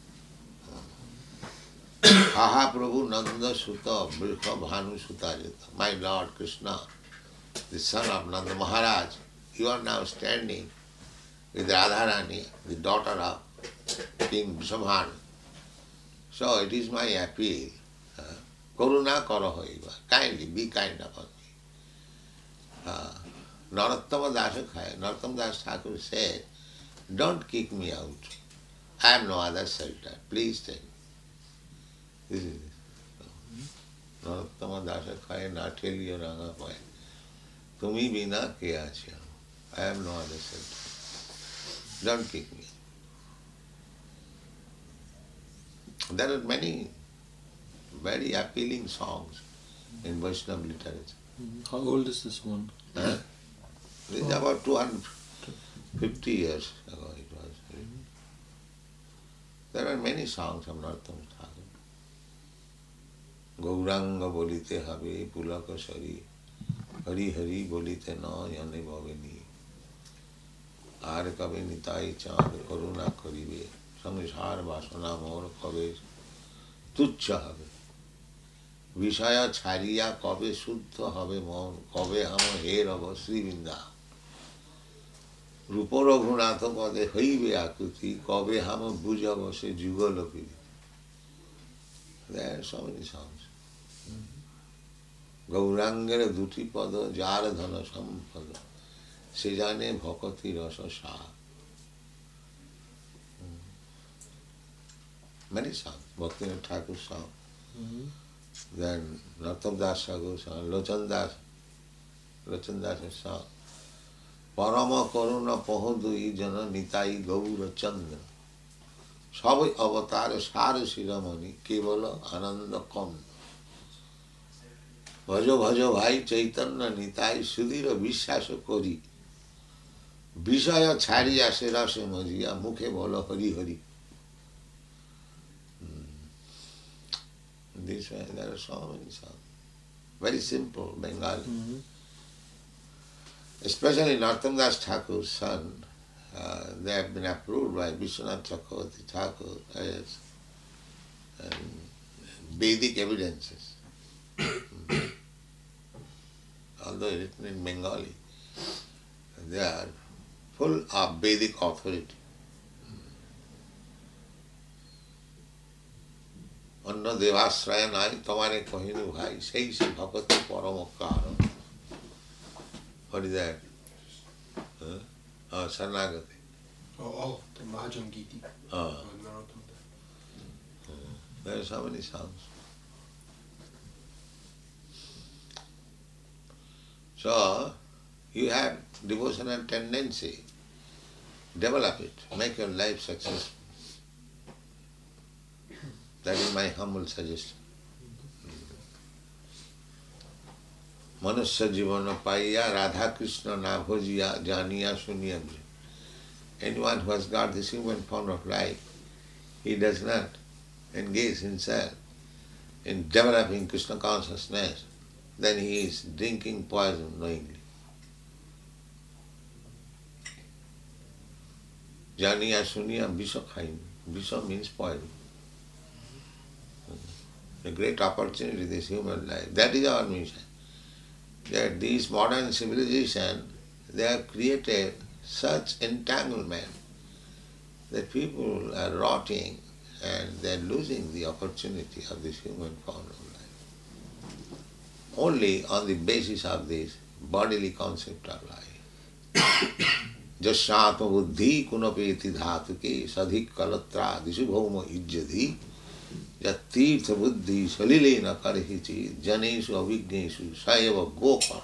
Aha Prabhu Nanda Sutta Brikha Bhanu Sutajita. My Lord Krishna, the son of Nanda Maharaj, you are now standing with Radharani, the daughter of King Vrishabhanu. So it is my appeal. Uh, Karuna karo hoiba. Kindly, be kind upon me. Uh, Narottama Dasa Khaya, Narottama Das Thakur said, don't kick me out. I have no other shelter. Please take me. This is it. Narottama Dasa Khaya, Nateliya Ranga Paya. Tumi bina ke achi. I have no other shelter. Don't kick me out. There are many very appealing songs in Vaishnava literature. How old is this one? Huh? This is about two hundred fifty years ago it was. There are many songs of Narottama Thakur. Gauranga bolite habe pulaka sari, hari hari bolite na yane bhaveni, ar kabe nitai chand karuna karibe, samsar vasana mor kabe tuchha habe. বিষয় ছাড়িয়া কবে শুদ্ধ হবে মন, কবে হাম হে রব শ্রীবৃন্দা, রূপ রঘুনাথ পদে হইবে আকুতি, কবে হাম বুঝব সে যুগল পিড়ি। There are so many songs. গৌরাঙ্গের দুটি পদ যার ধন সম্পদ, সে জানে ভকতি রস সার। Many songs, Bhaktivinoda Thakur song. Mm-hmm. Then Narottama Das Thakur song, Lochan Das, Lochan Das song. Parama Karuna Pahodui Jana Nitai Gaura Chandra. Sabai Avatar Sara Shiramani Kevala Ananda Kanda. Bhajo Bhajo Bhai Chaitanya Nitai Sudhira Vishasa Kori. Vishaya Chariya Serase Majiya Mukhe Bhala Hari Hari. This way, there are so many songs. Very simple, Bengali. Mm-hmm. Especially Narottama Das Thakur's son, uh, they have been approved by Vishwanath Chakravarti Thakur as um, Vedic evidences. Although written in Bengali, they are full of Vedic authority. অন্য দেবাশ্রয় নাই তোমারে কহিনু ভাই, সেই সে ভকতি পরম কারণ। What is that? Huh? Oh, Sarnagati. Oh, oh, the Mahajam Giti. Oh. Narottama. There are so many songs. So, you have devotional tendency, develop it, make your life successful. That is my humble suggestion. Manusya jivana paiya Radha Krishna na bhojiya janiya suniya. Anyone who has got this human form of life, he does not engage himself in developing Krishna consciousness, then he is drinking poison knowingly. Janiya suniya visha khain. Visha means poison. A great opportunity, this human life. That is our mission. That these modern civilization, they have created such entanglement that people are rotting and they are losing the opportunity of this human form of life. Only on the basis of this bodily concept of life. Jashatma buddhi kunapeti dhatuke sadhik kalatra dishu bhauma ijjadhi Jatirtha buddhi salilena karhichi janeshu avigneshu sayava gopa.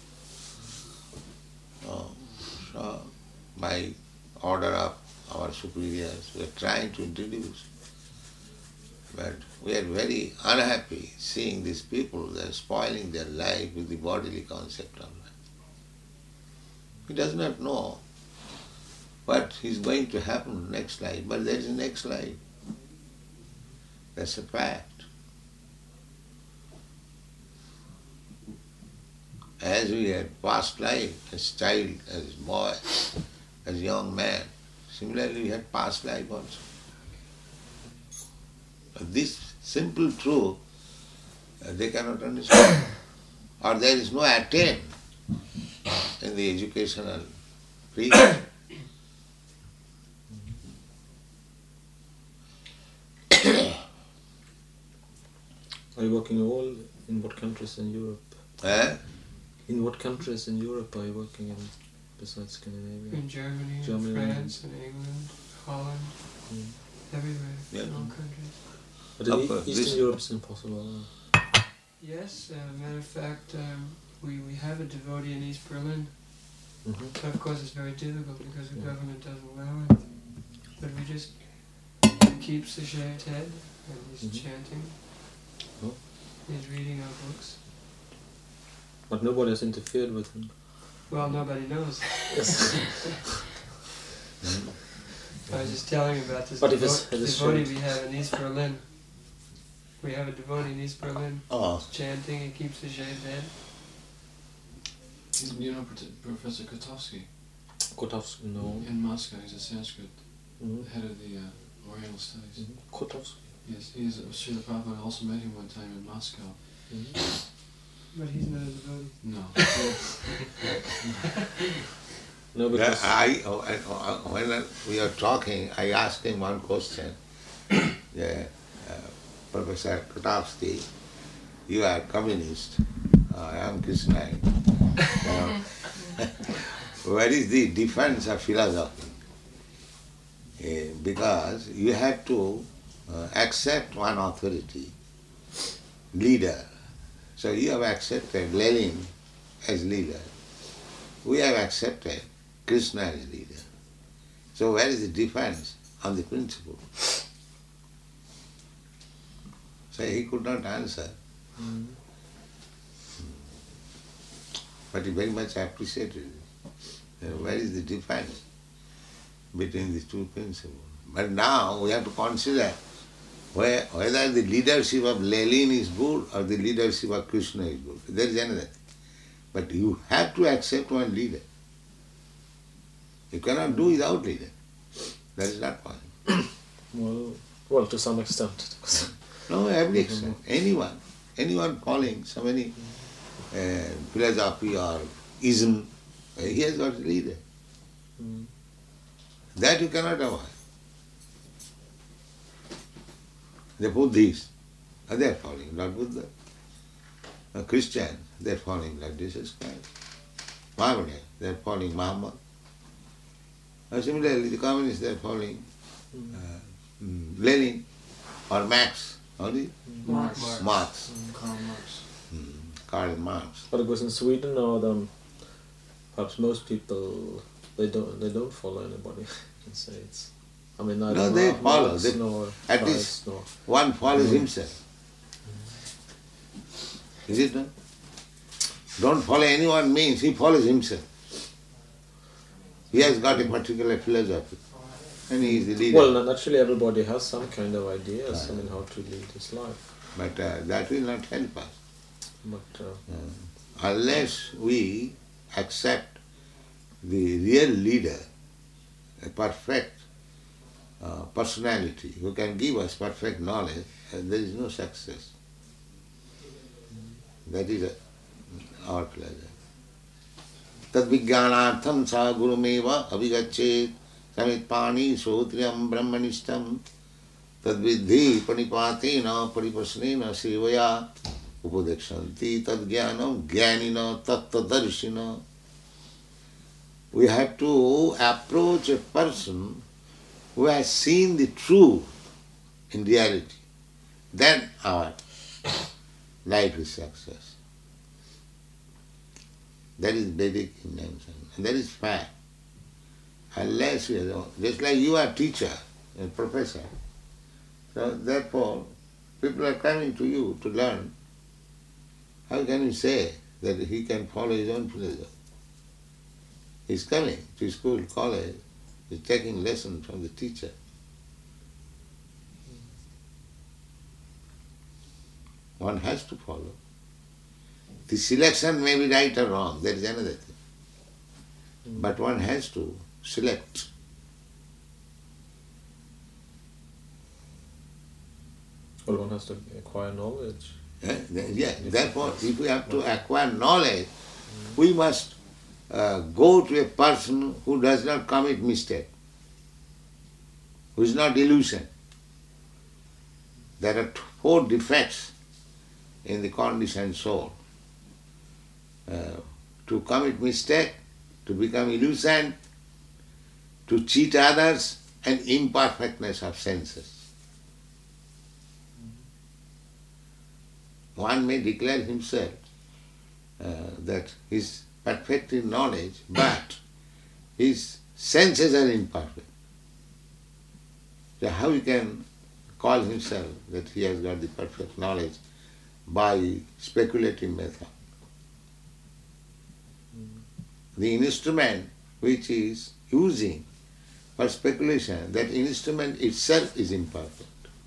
Oh, so by order of our superiors, we are trying to introduce. But we are very unhappy seeing these people, they are spoiling their life with the bodily concept of life. He does not know what is going to happen next life, but there is a next life. That's a fact. As we had past life, as child, as boy, as young man, similarly we had past life also. But this simple truth, uh, they cannot understand. Or there is no attempt in the educational field. Are you working all in what countries in Europe? Eh? In what countries in Europe are you working in besides Scandinavia? In Germany, Germany. France, and England, Holland, Mm. everywhere, Yeah. in all countries. But in Up, E- uh, Eastern this- Europe it's impossible. Yes, uh, matter of fact, um, we, we have a devotee in East Berlin, Mm-hmm. but of course it's very difficult because the Yeah. government doesn't allow it. But we just, he keeps the shaved head, and he's Mhm. chanting, Oh. he's reading our books. But nobody has interfered with him. Well, nobody knows. Yes. I was just telling him about this But if devo- it's- if it's devotee short. we have in East Berlin. We have a devotee in East Berlin, Oh, chanting, he keeps the shaved head. You know Prof- Professor Kotovsky Kotovsky, no. in Moscow. He's a Sanskrit Mm-hmm. head of the uh, Oriental Studies. Mm-hmm. Kotovsky. Yes, he is. Srila Prabhupada also met him one time in Moscow. Mm-hmm. But he's not a devotee. No. No, yeah, because I, oh, I- oh, when we are talking, I asked him one question. Yeah, uh, Professor Kotovsky, you are communist, uh, I am Krishnite. Uh, What is the difference of philosophy? Uh, because you have to uh, accept one authority, leader. So you have accepted Lenin as leader. We have accepted Krishna as leader. So where is the difference on the principle? So he could not answer, mm, but he very much appreciated it. Uh, Where is the difference between these two principles? But now we have to consider where, whether the leadership of Lenin is good or the leadership of Krishna is good. There is another thing. But you have to accept one leader. You cannot do without leader. That is not possible. well, well, to some extent. No, every extent. Anyone, anyone following some any uh, philosophy or ism, uh, he has got a leader. Mm. That you cannot avoid. The Buddhists, uh, they are following Lord Buddha. A Christian, they are following Lord Jesus Christ. Mohammedan, they are following Muhammad. Uh, similarly, the communists, they are following uh, mm, Lenin or Marx. How do you? Marx. Marx. Marx. Karl Marx. Mm, Karl Marx. But it was in Sweden, or the, perhaps most people they don't they don't follow anybody. You can say it's. I mean, neither No, they Mar- follow. Marx They- nor at Christ least- nor. One follows Mm. himself. Is it not? Don't follow anyone means he follows himself. He has got a particular philosophy and he is the leader. Well, naturally, everybody has some kind of ideas. I mean, how to lead his life. But uh, that will not help us. But uh, Unless we accept the real leader, a perfect uh, personality who can give us perfect knowledge, uh, there is no success. That is uh, our pleasure. Tad vijnanartham sa gurumeva abhigachet samit pani sotriyam brahmanishtam tad vidhi panipatena paripasnena sevaya upadekshanti tad jnanam jnanina tattadarshina. we have to approach a person who has seen the truth in reality. Then our life is success. That is Vedic intention. And that is fact. Unless you know, just like you are teacher and professor, so therefore people are coming to you to learn. How can you say that he can follow his own pleasure? He's coming to school, college, he's taking lessons from the teacher. One has to follow. The selection may be right or wrong, that is another thing. But one has to select. Well, one has to acquire knowledge. Eh? Yeah, therefore, if we have to acquire knowledge, we must uh, go to a person who does not commit mistake, who is not illusion. There are four defects in the conditioned soul. Uh, to commit mistake, to become illusion, to cheat others, and imperfectness of senses. One may declare himself uh, that he is perfect in knowledge, but his senses are imperfect. So how he can call himself that he has got the perfect knowledge by speculative method? The instrument which is using for speculation, that instrument itself is imperfect.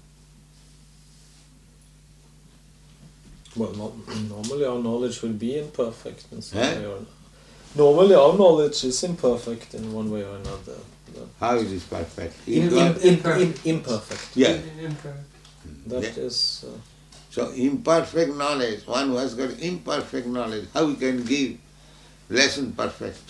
Well, not, normally our knowledge will be imperfect in some Eh? way or another. Normally our knowledge is imperfect in one way or another. The- How is it perfect? Im- It got- im- im- im- imperfect. yeah. That Yeah. is. Uh, So imperfect knowledge, one who has got imperfect knowledge, how he can give lesson perfect?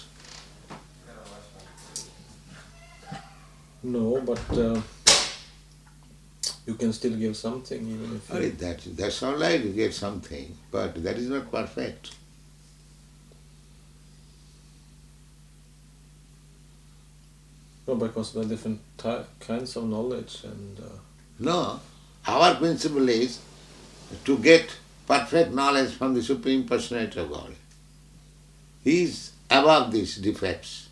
no, but uh, you can still give something even if you. Alright, that, that's all right, you get something, but that is not perfect. No, because there are different ty- kinds of knowledge and. Uh, No, our principle is to get perfect knowledge from the Supreme Personality of God. He is above these defects.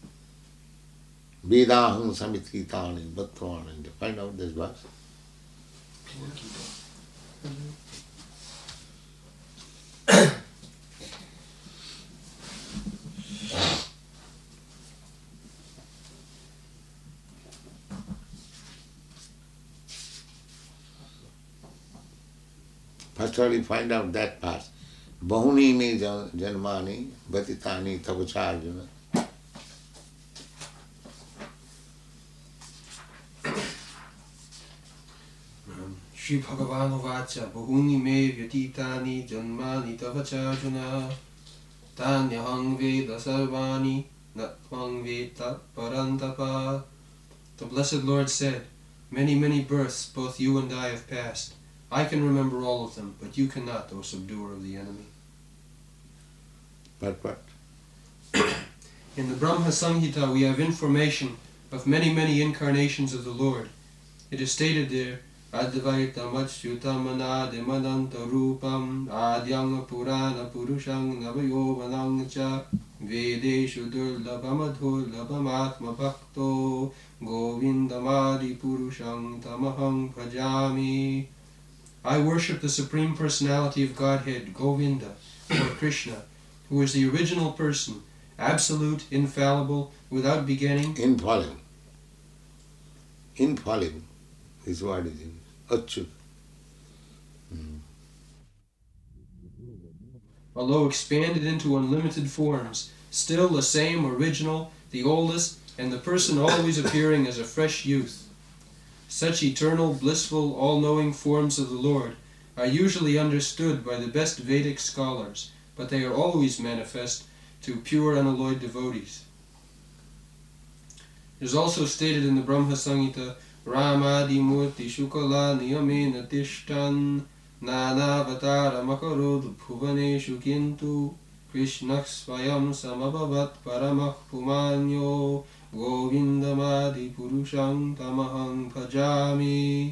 Vedaham samitritani bhattvani. Find out this verse. First of all, you find out that part. Bahuni me jan- janmani bhatitani tapacha arjuna. Shri Bhagavan Vacha Bahuni me vyatitani janmani tavacharjuna Tanyahang Veda Sarvani Natvang Veta Parantapa. The Blessed Lord said, many, many births both you and I have passed. I can remember all of them, but you cannot, O subduer of the enemy. But what? In the Brahma Samhita we have information of many, many incarnations of the Lord. It is stated there, Advaita Machyutam Anadimadanta Rupam Adyang Purana Purushang Navayovanang Cha Vedeshu Durlabhamadhurlabham Atma Bhakto Govindamadi Purushang Tamahang Prajami. I worship the Supreme Personality of Godhead, Govinda, or Krishna, who is the original person, absolute, infallible, without beginning, Infallible. Infallible is what it is. Achyut. although expanded into unlimited forms, still the same original, the oldest, and the person always appearing as a fresh youth. Such eternal, blissful, all-knowing forms of the Lord are usually understood by the best Vedic scholars, but they are always manifest to pure unalloyed devotees. It is also stated in the Brahma Samhita, Ramadi Murti Shukala Niyamena Tishtan Nanavatara Makarod Bhuvaneshu Kintu Krishna svayam samabhavat paramah pumanyo govindamadi purusham tamaham bhajami.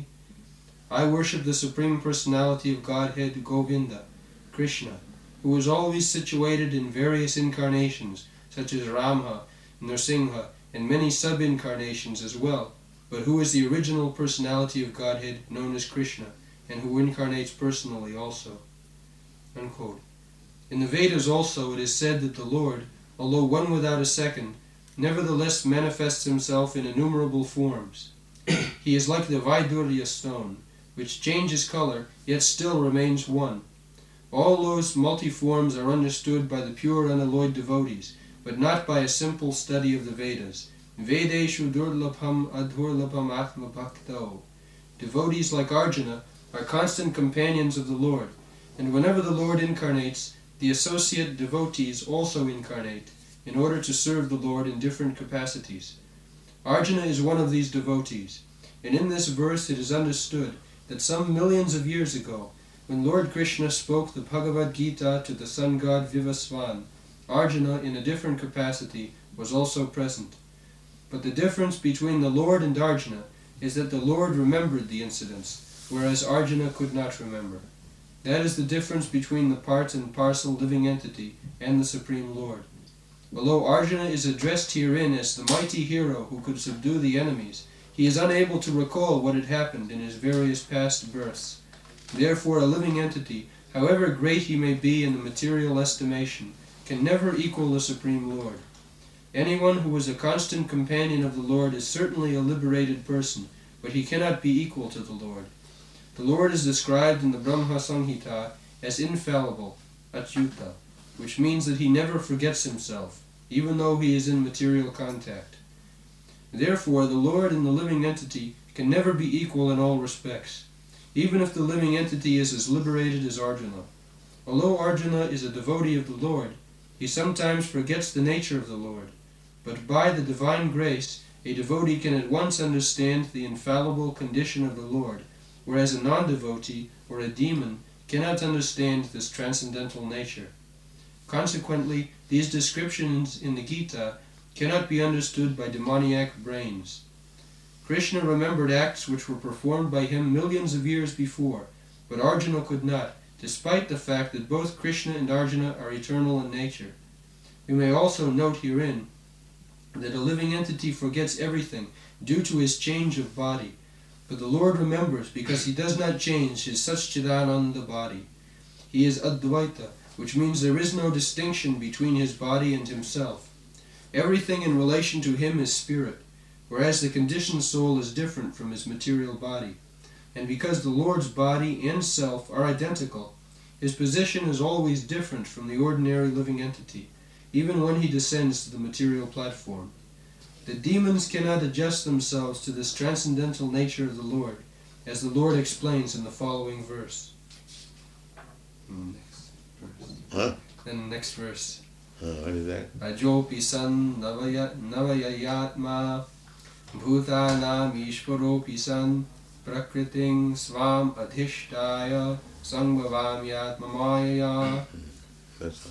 I worship the Supreme Personality of Godhead, Govinda, Krishna, who is always situated in various incarnations, such as Rama, Nrsimha, and many sub-incarnations as well, but who is the original personality of Godhead known as Krishna, and who incarnates personally also. Unquote. In the Vedas also it is said that the Lord, although one without a second, nevertheless manifests himself in innumerable forms. He is like the Vaidurya stone, which changes color, yet still remains one. All those multi-forms are understood by the pure unalloyed devotees, but not by a simple study of the Vedas. Vedeshu durlabham adhurlabham atma bhakto. Devotees like Arjuna are constant companions of the Lord, and whenever the Lord incarnates, the associate devotees also incarnate, in order to serve the Lord in different capacities. Arjuna is one of these devotees, and in this verse it is understood that some millions of years ago, when Lord Krishna spoke the Bhagavad Gita to the sun god Vivasvan, Arjuna, in a different capacity, was also present. But the difference between the Lord and Arjuna is that the Lord remembered the incidents, whereas Arjuna could not remember. That is the difference between the part and parcel living entity and the Supreme Lord. Although Arjuna is addressed herein as the mighty hero who could subdue the enemies, he is unable to recall what had happened in his various past births. Therefore a living entity, however great he may be in the material estimation, can never equal the Supreme Lord. Anyone who is a constant companion of the Lord is certainly a liberated person, but he cannot be equal to the Lord. The Lord is described in the Brahma Samhita as infallible, achyuta, which means that he never forgets himself, even though he is in material contact. Therefore, the Lord and the living entity can never be equal in all respects, even if the living entity is as liberated as Arjuna. Although Arjuna is a devotee of the Lord, he sometimes forgets the nature of the Lord, but by the divine grace, a devotee can at once understand the infallible condition of the Lord, whereas a non-devotee or a demon cannot understand this transcendental nature. Consequently, these descriptions in the Gita cannot be understood by demoniac brains. Krishna remembered acts which were performed by him millions of years before, but Arjuna could not, despite the fact that both Krishna and Arjuna are eternal in nature. We may also note herein that a living entity forgets everything due to his change of body, but the Lord remembers because he does not change his Satchidananda body. He is Advaita, which means there is no distinction between his body and himself. Everything in relation to him is spirit, whereas the conditioned soul is different from his material body. And because the Lord's body and self are identical, his position is always different from the ordinary living entity, even when he descends to the material platform. The demons cannot adjust themselves to this transcendental nature of the Lord, as the Lord explains in the following verse. Next verse. Huh? Then the next verse. Uh, what is that? Ajopi san navayayatma bhutanam ishvaropi san prakriting svam adhishtaya sangbhavamyatma maya. That's all.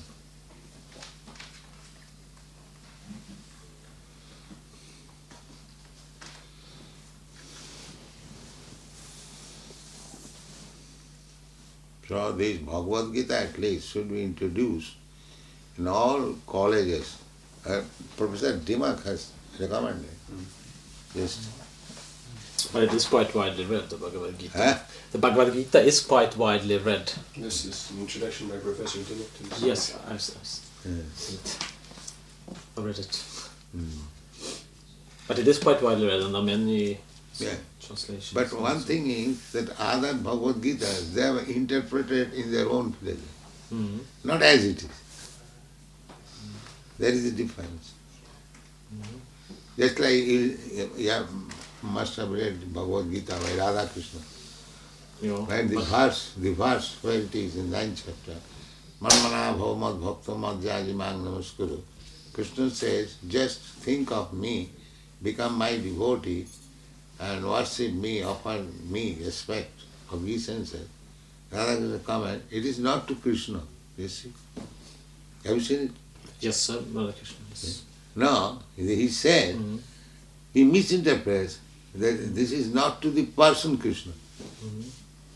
So this Bhagavad Gita at least should be introduced in all colleges. Uh, Professor Dimak has recommended. Mm. Just. But it is quite widely read, the Bhagavad Gita. Huh? The Bhagavad Gita is quite widely read. This is an introduction by Professor Dimmock. Yes, I've, I've seen it. I've read it. Mm. But it is quite widely read, and there are many Yeah. translations. But one also. thing is that other Bhagavad Gitas, they have interpreted in their own pleasure, Mm-hmm. not as it is. There is a difference. Mm-hmm. Just like you, you have, must have read Bhagavad Gita by Radha Krishna. You know, When the but- verse, the verse where it is in ninth chapter, Manmana bhavamad bhakta madhyaji mang namaskuru. Krishna says, just think of me, become my devotee, and worship me, offer me respect, obeisance. Radha Krishna comment, it is not to Krishna, you see. Have you seen it? Yes, sir, Radhakrishna. Yes. No, he said, Mhm. he misinterprets that this is not to the person Krishna. Mhm.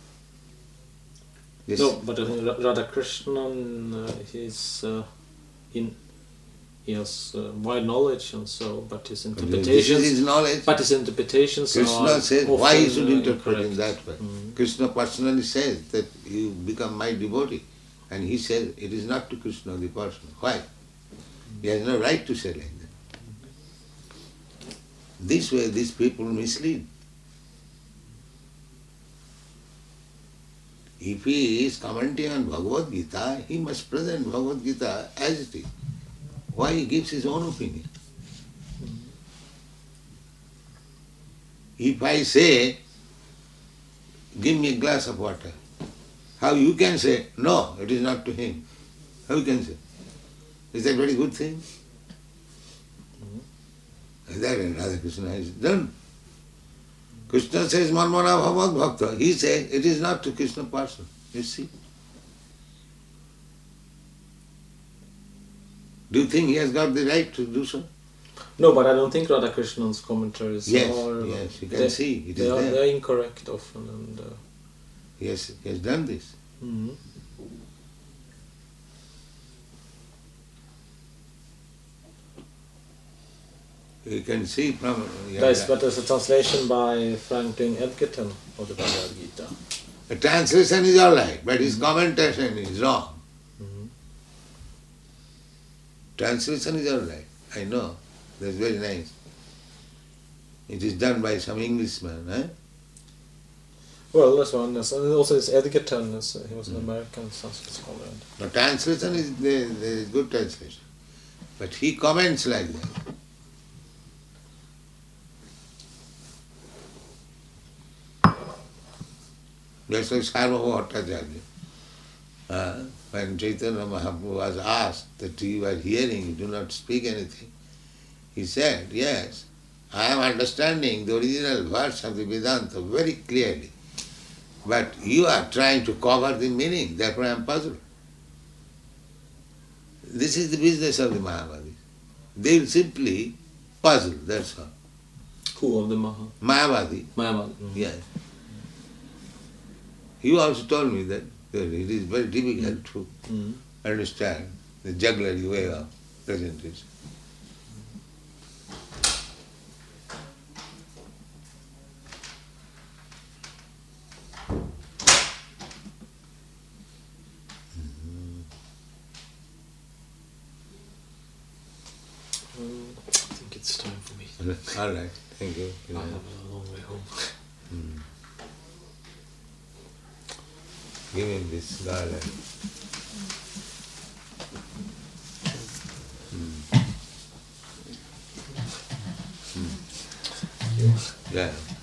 This, No, but I think Ra- Radhakrishnan, uh, he's uh, in, he has uh, wide knowledge and so, but his this interpretations, is his knowledge. but his interpretations Krishna are says, why you often, should uh, interpret in incorrect. that way? Mhm. Krishna personally says that you become my devotee. And he says it is not to Krishna, the person. Why? He has no right to say like that. This way these people mislead. If he is commenting on Bhagavad Gita, he must present Bhagavad Gita as it is. Why he gives his own opinion? If I say, give me a glass of water, how you can say, no, it is not to him? How you can say? Is that a very good thing? Mm-hmm. That Radha Krishna has done. Krishna says, Manmana Bhavad Bhakta. He says, it is not to Krishna person. You see? Do you think he has got the right to do so? No, but I don't think Radhakrishnan's commentaries Yes, are... yes, you can they, see, it they is are, there. They are incorrect often and... Uh, He has, he has done this. mhm. You can see from... yeah, There is, yeah. but there's a translation by Franklin Edgerton of the Bhagavad Gita. The translation is all right, but his commentation is wrong. Mhm. Translation is all right, I know. That's very nice. It is done by some Englishman, eh? Well, that's one. That's, and also, it's Edgerton. Is, he was an American Sanskrit scholar. And The translation is the, the good translation. But he comments like that. Just like Sarvabhauma Bhattacharya. Uh, when Chaitanya Mahaprabhu was asked that you are hearing, you do not speak anything, he said, yes, I am understanding the original verse of the Vedanta very clearly. But you are trying to cover the meaning, therefore I am puzzled. This is the business of the Mayavadis. They will simply puzzle, that's all. who of the Maha? Mayavadi, Mayavad. Mhm. yes. You also told me that, that it is very difficult to Mhm. understand the jugglery way of presentation. Um, I think it's time for me. All right, thank you. I have a long way home. Mm. Give him this garland. Mm. Mm. Yeah.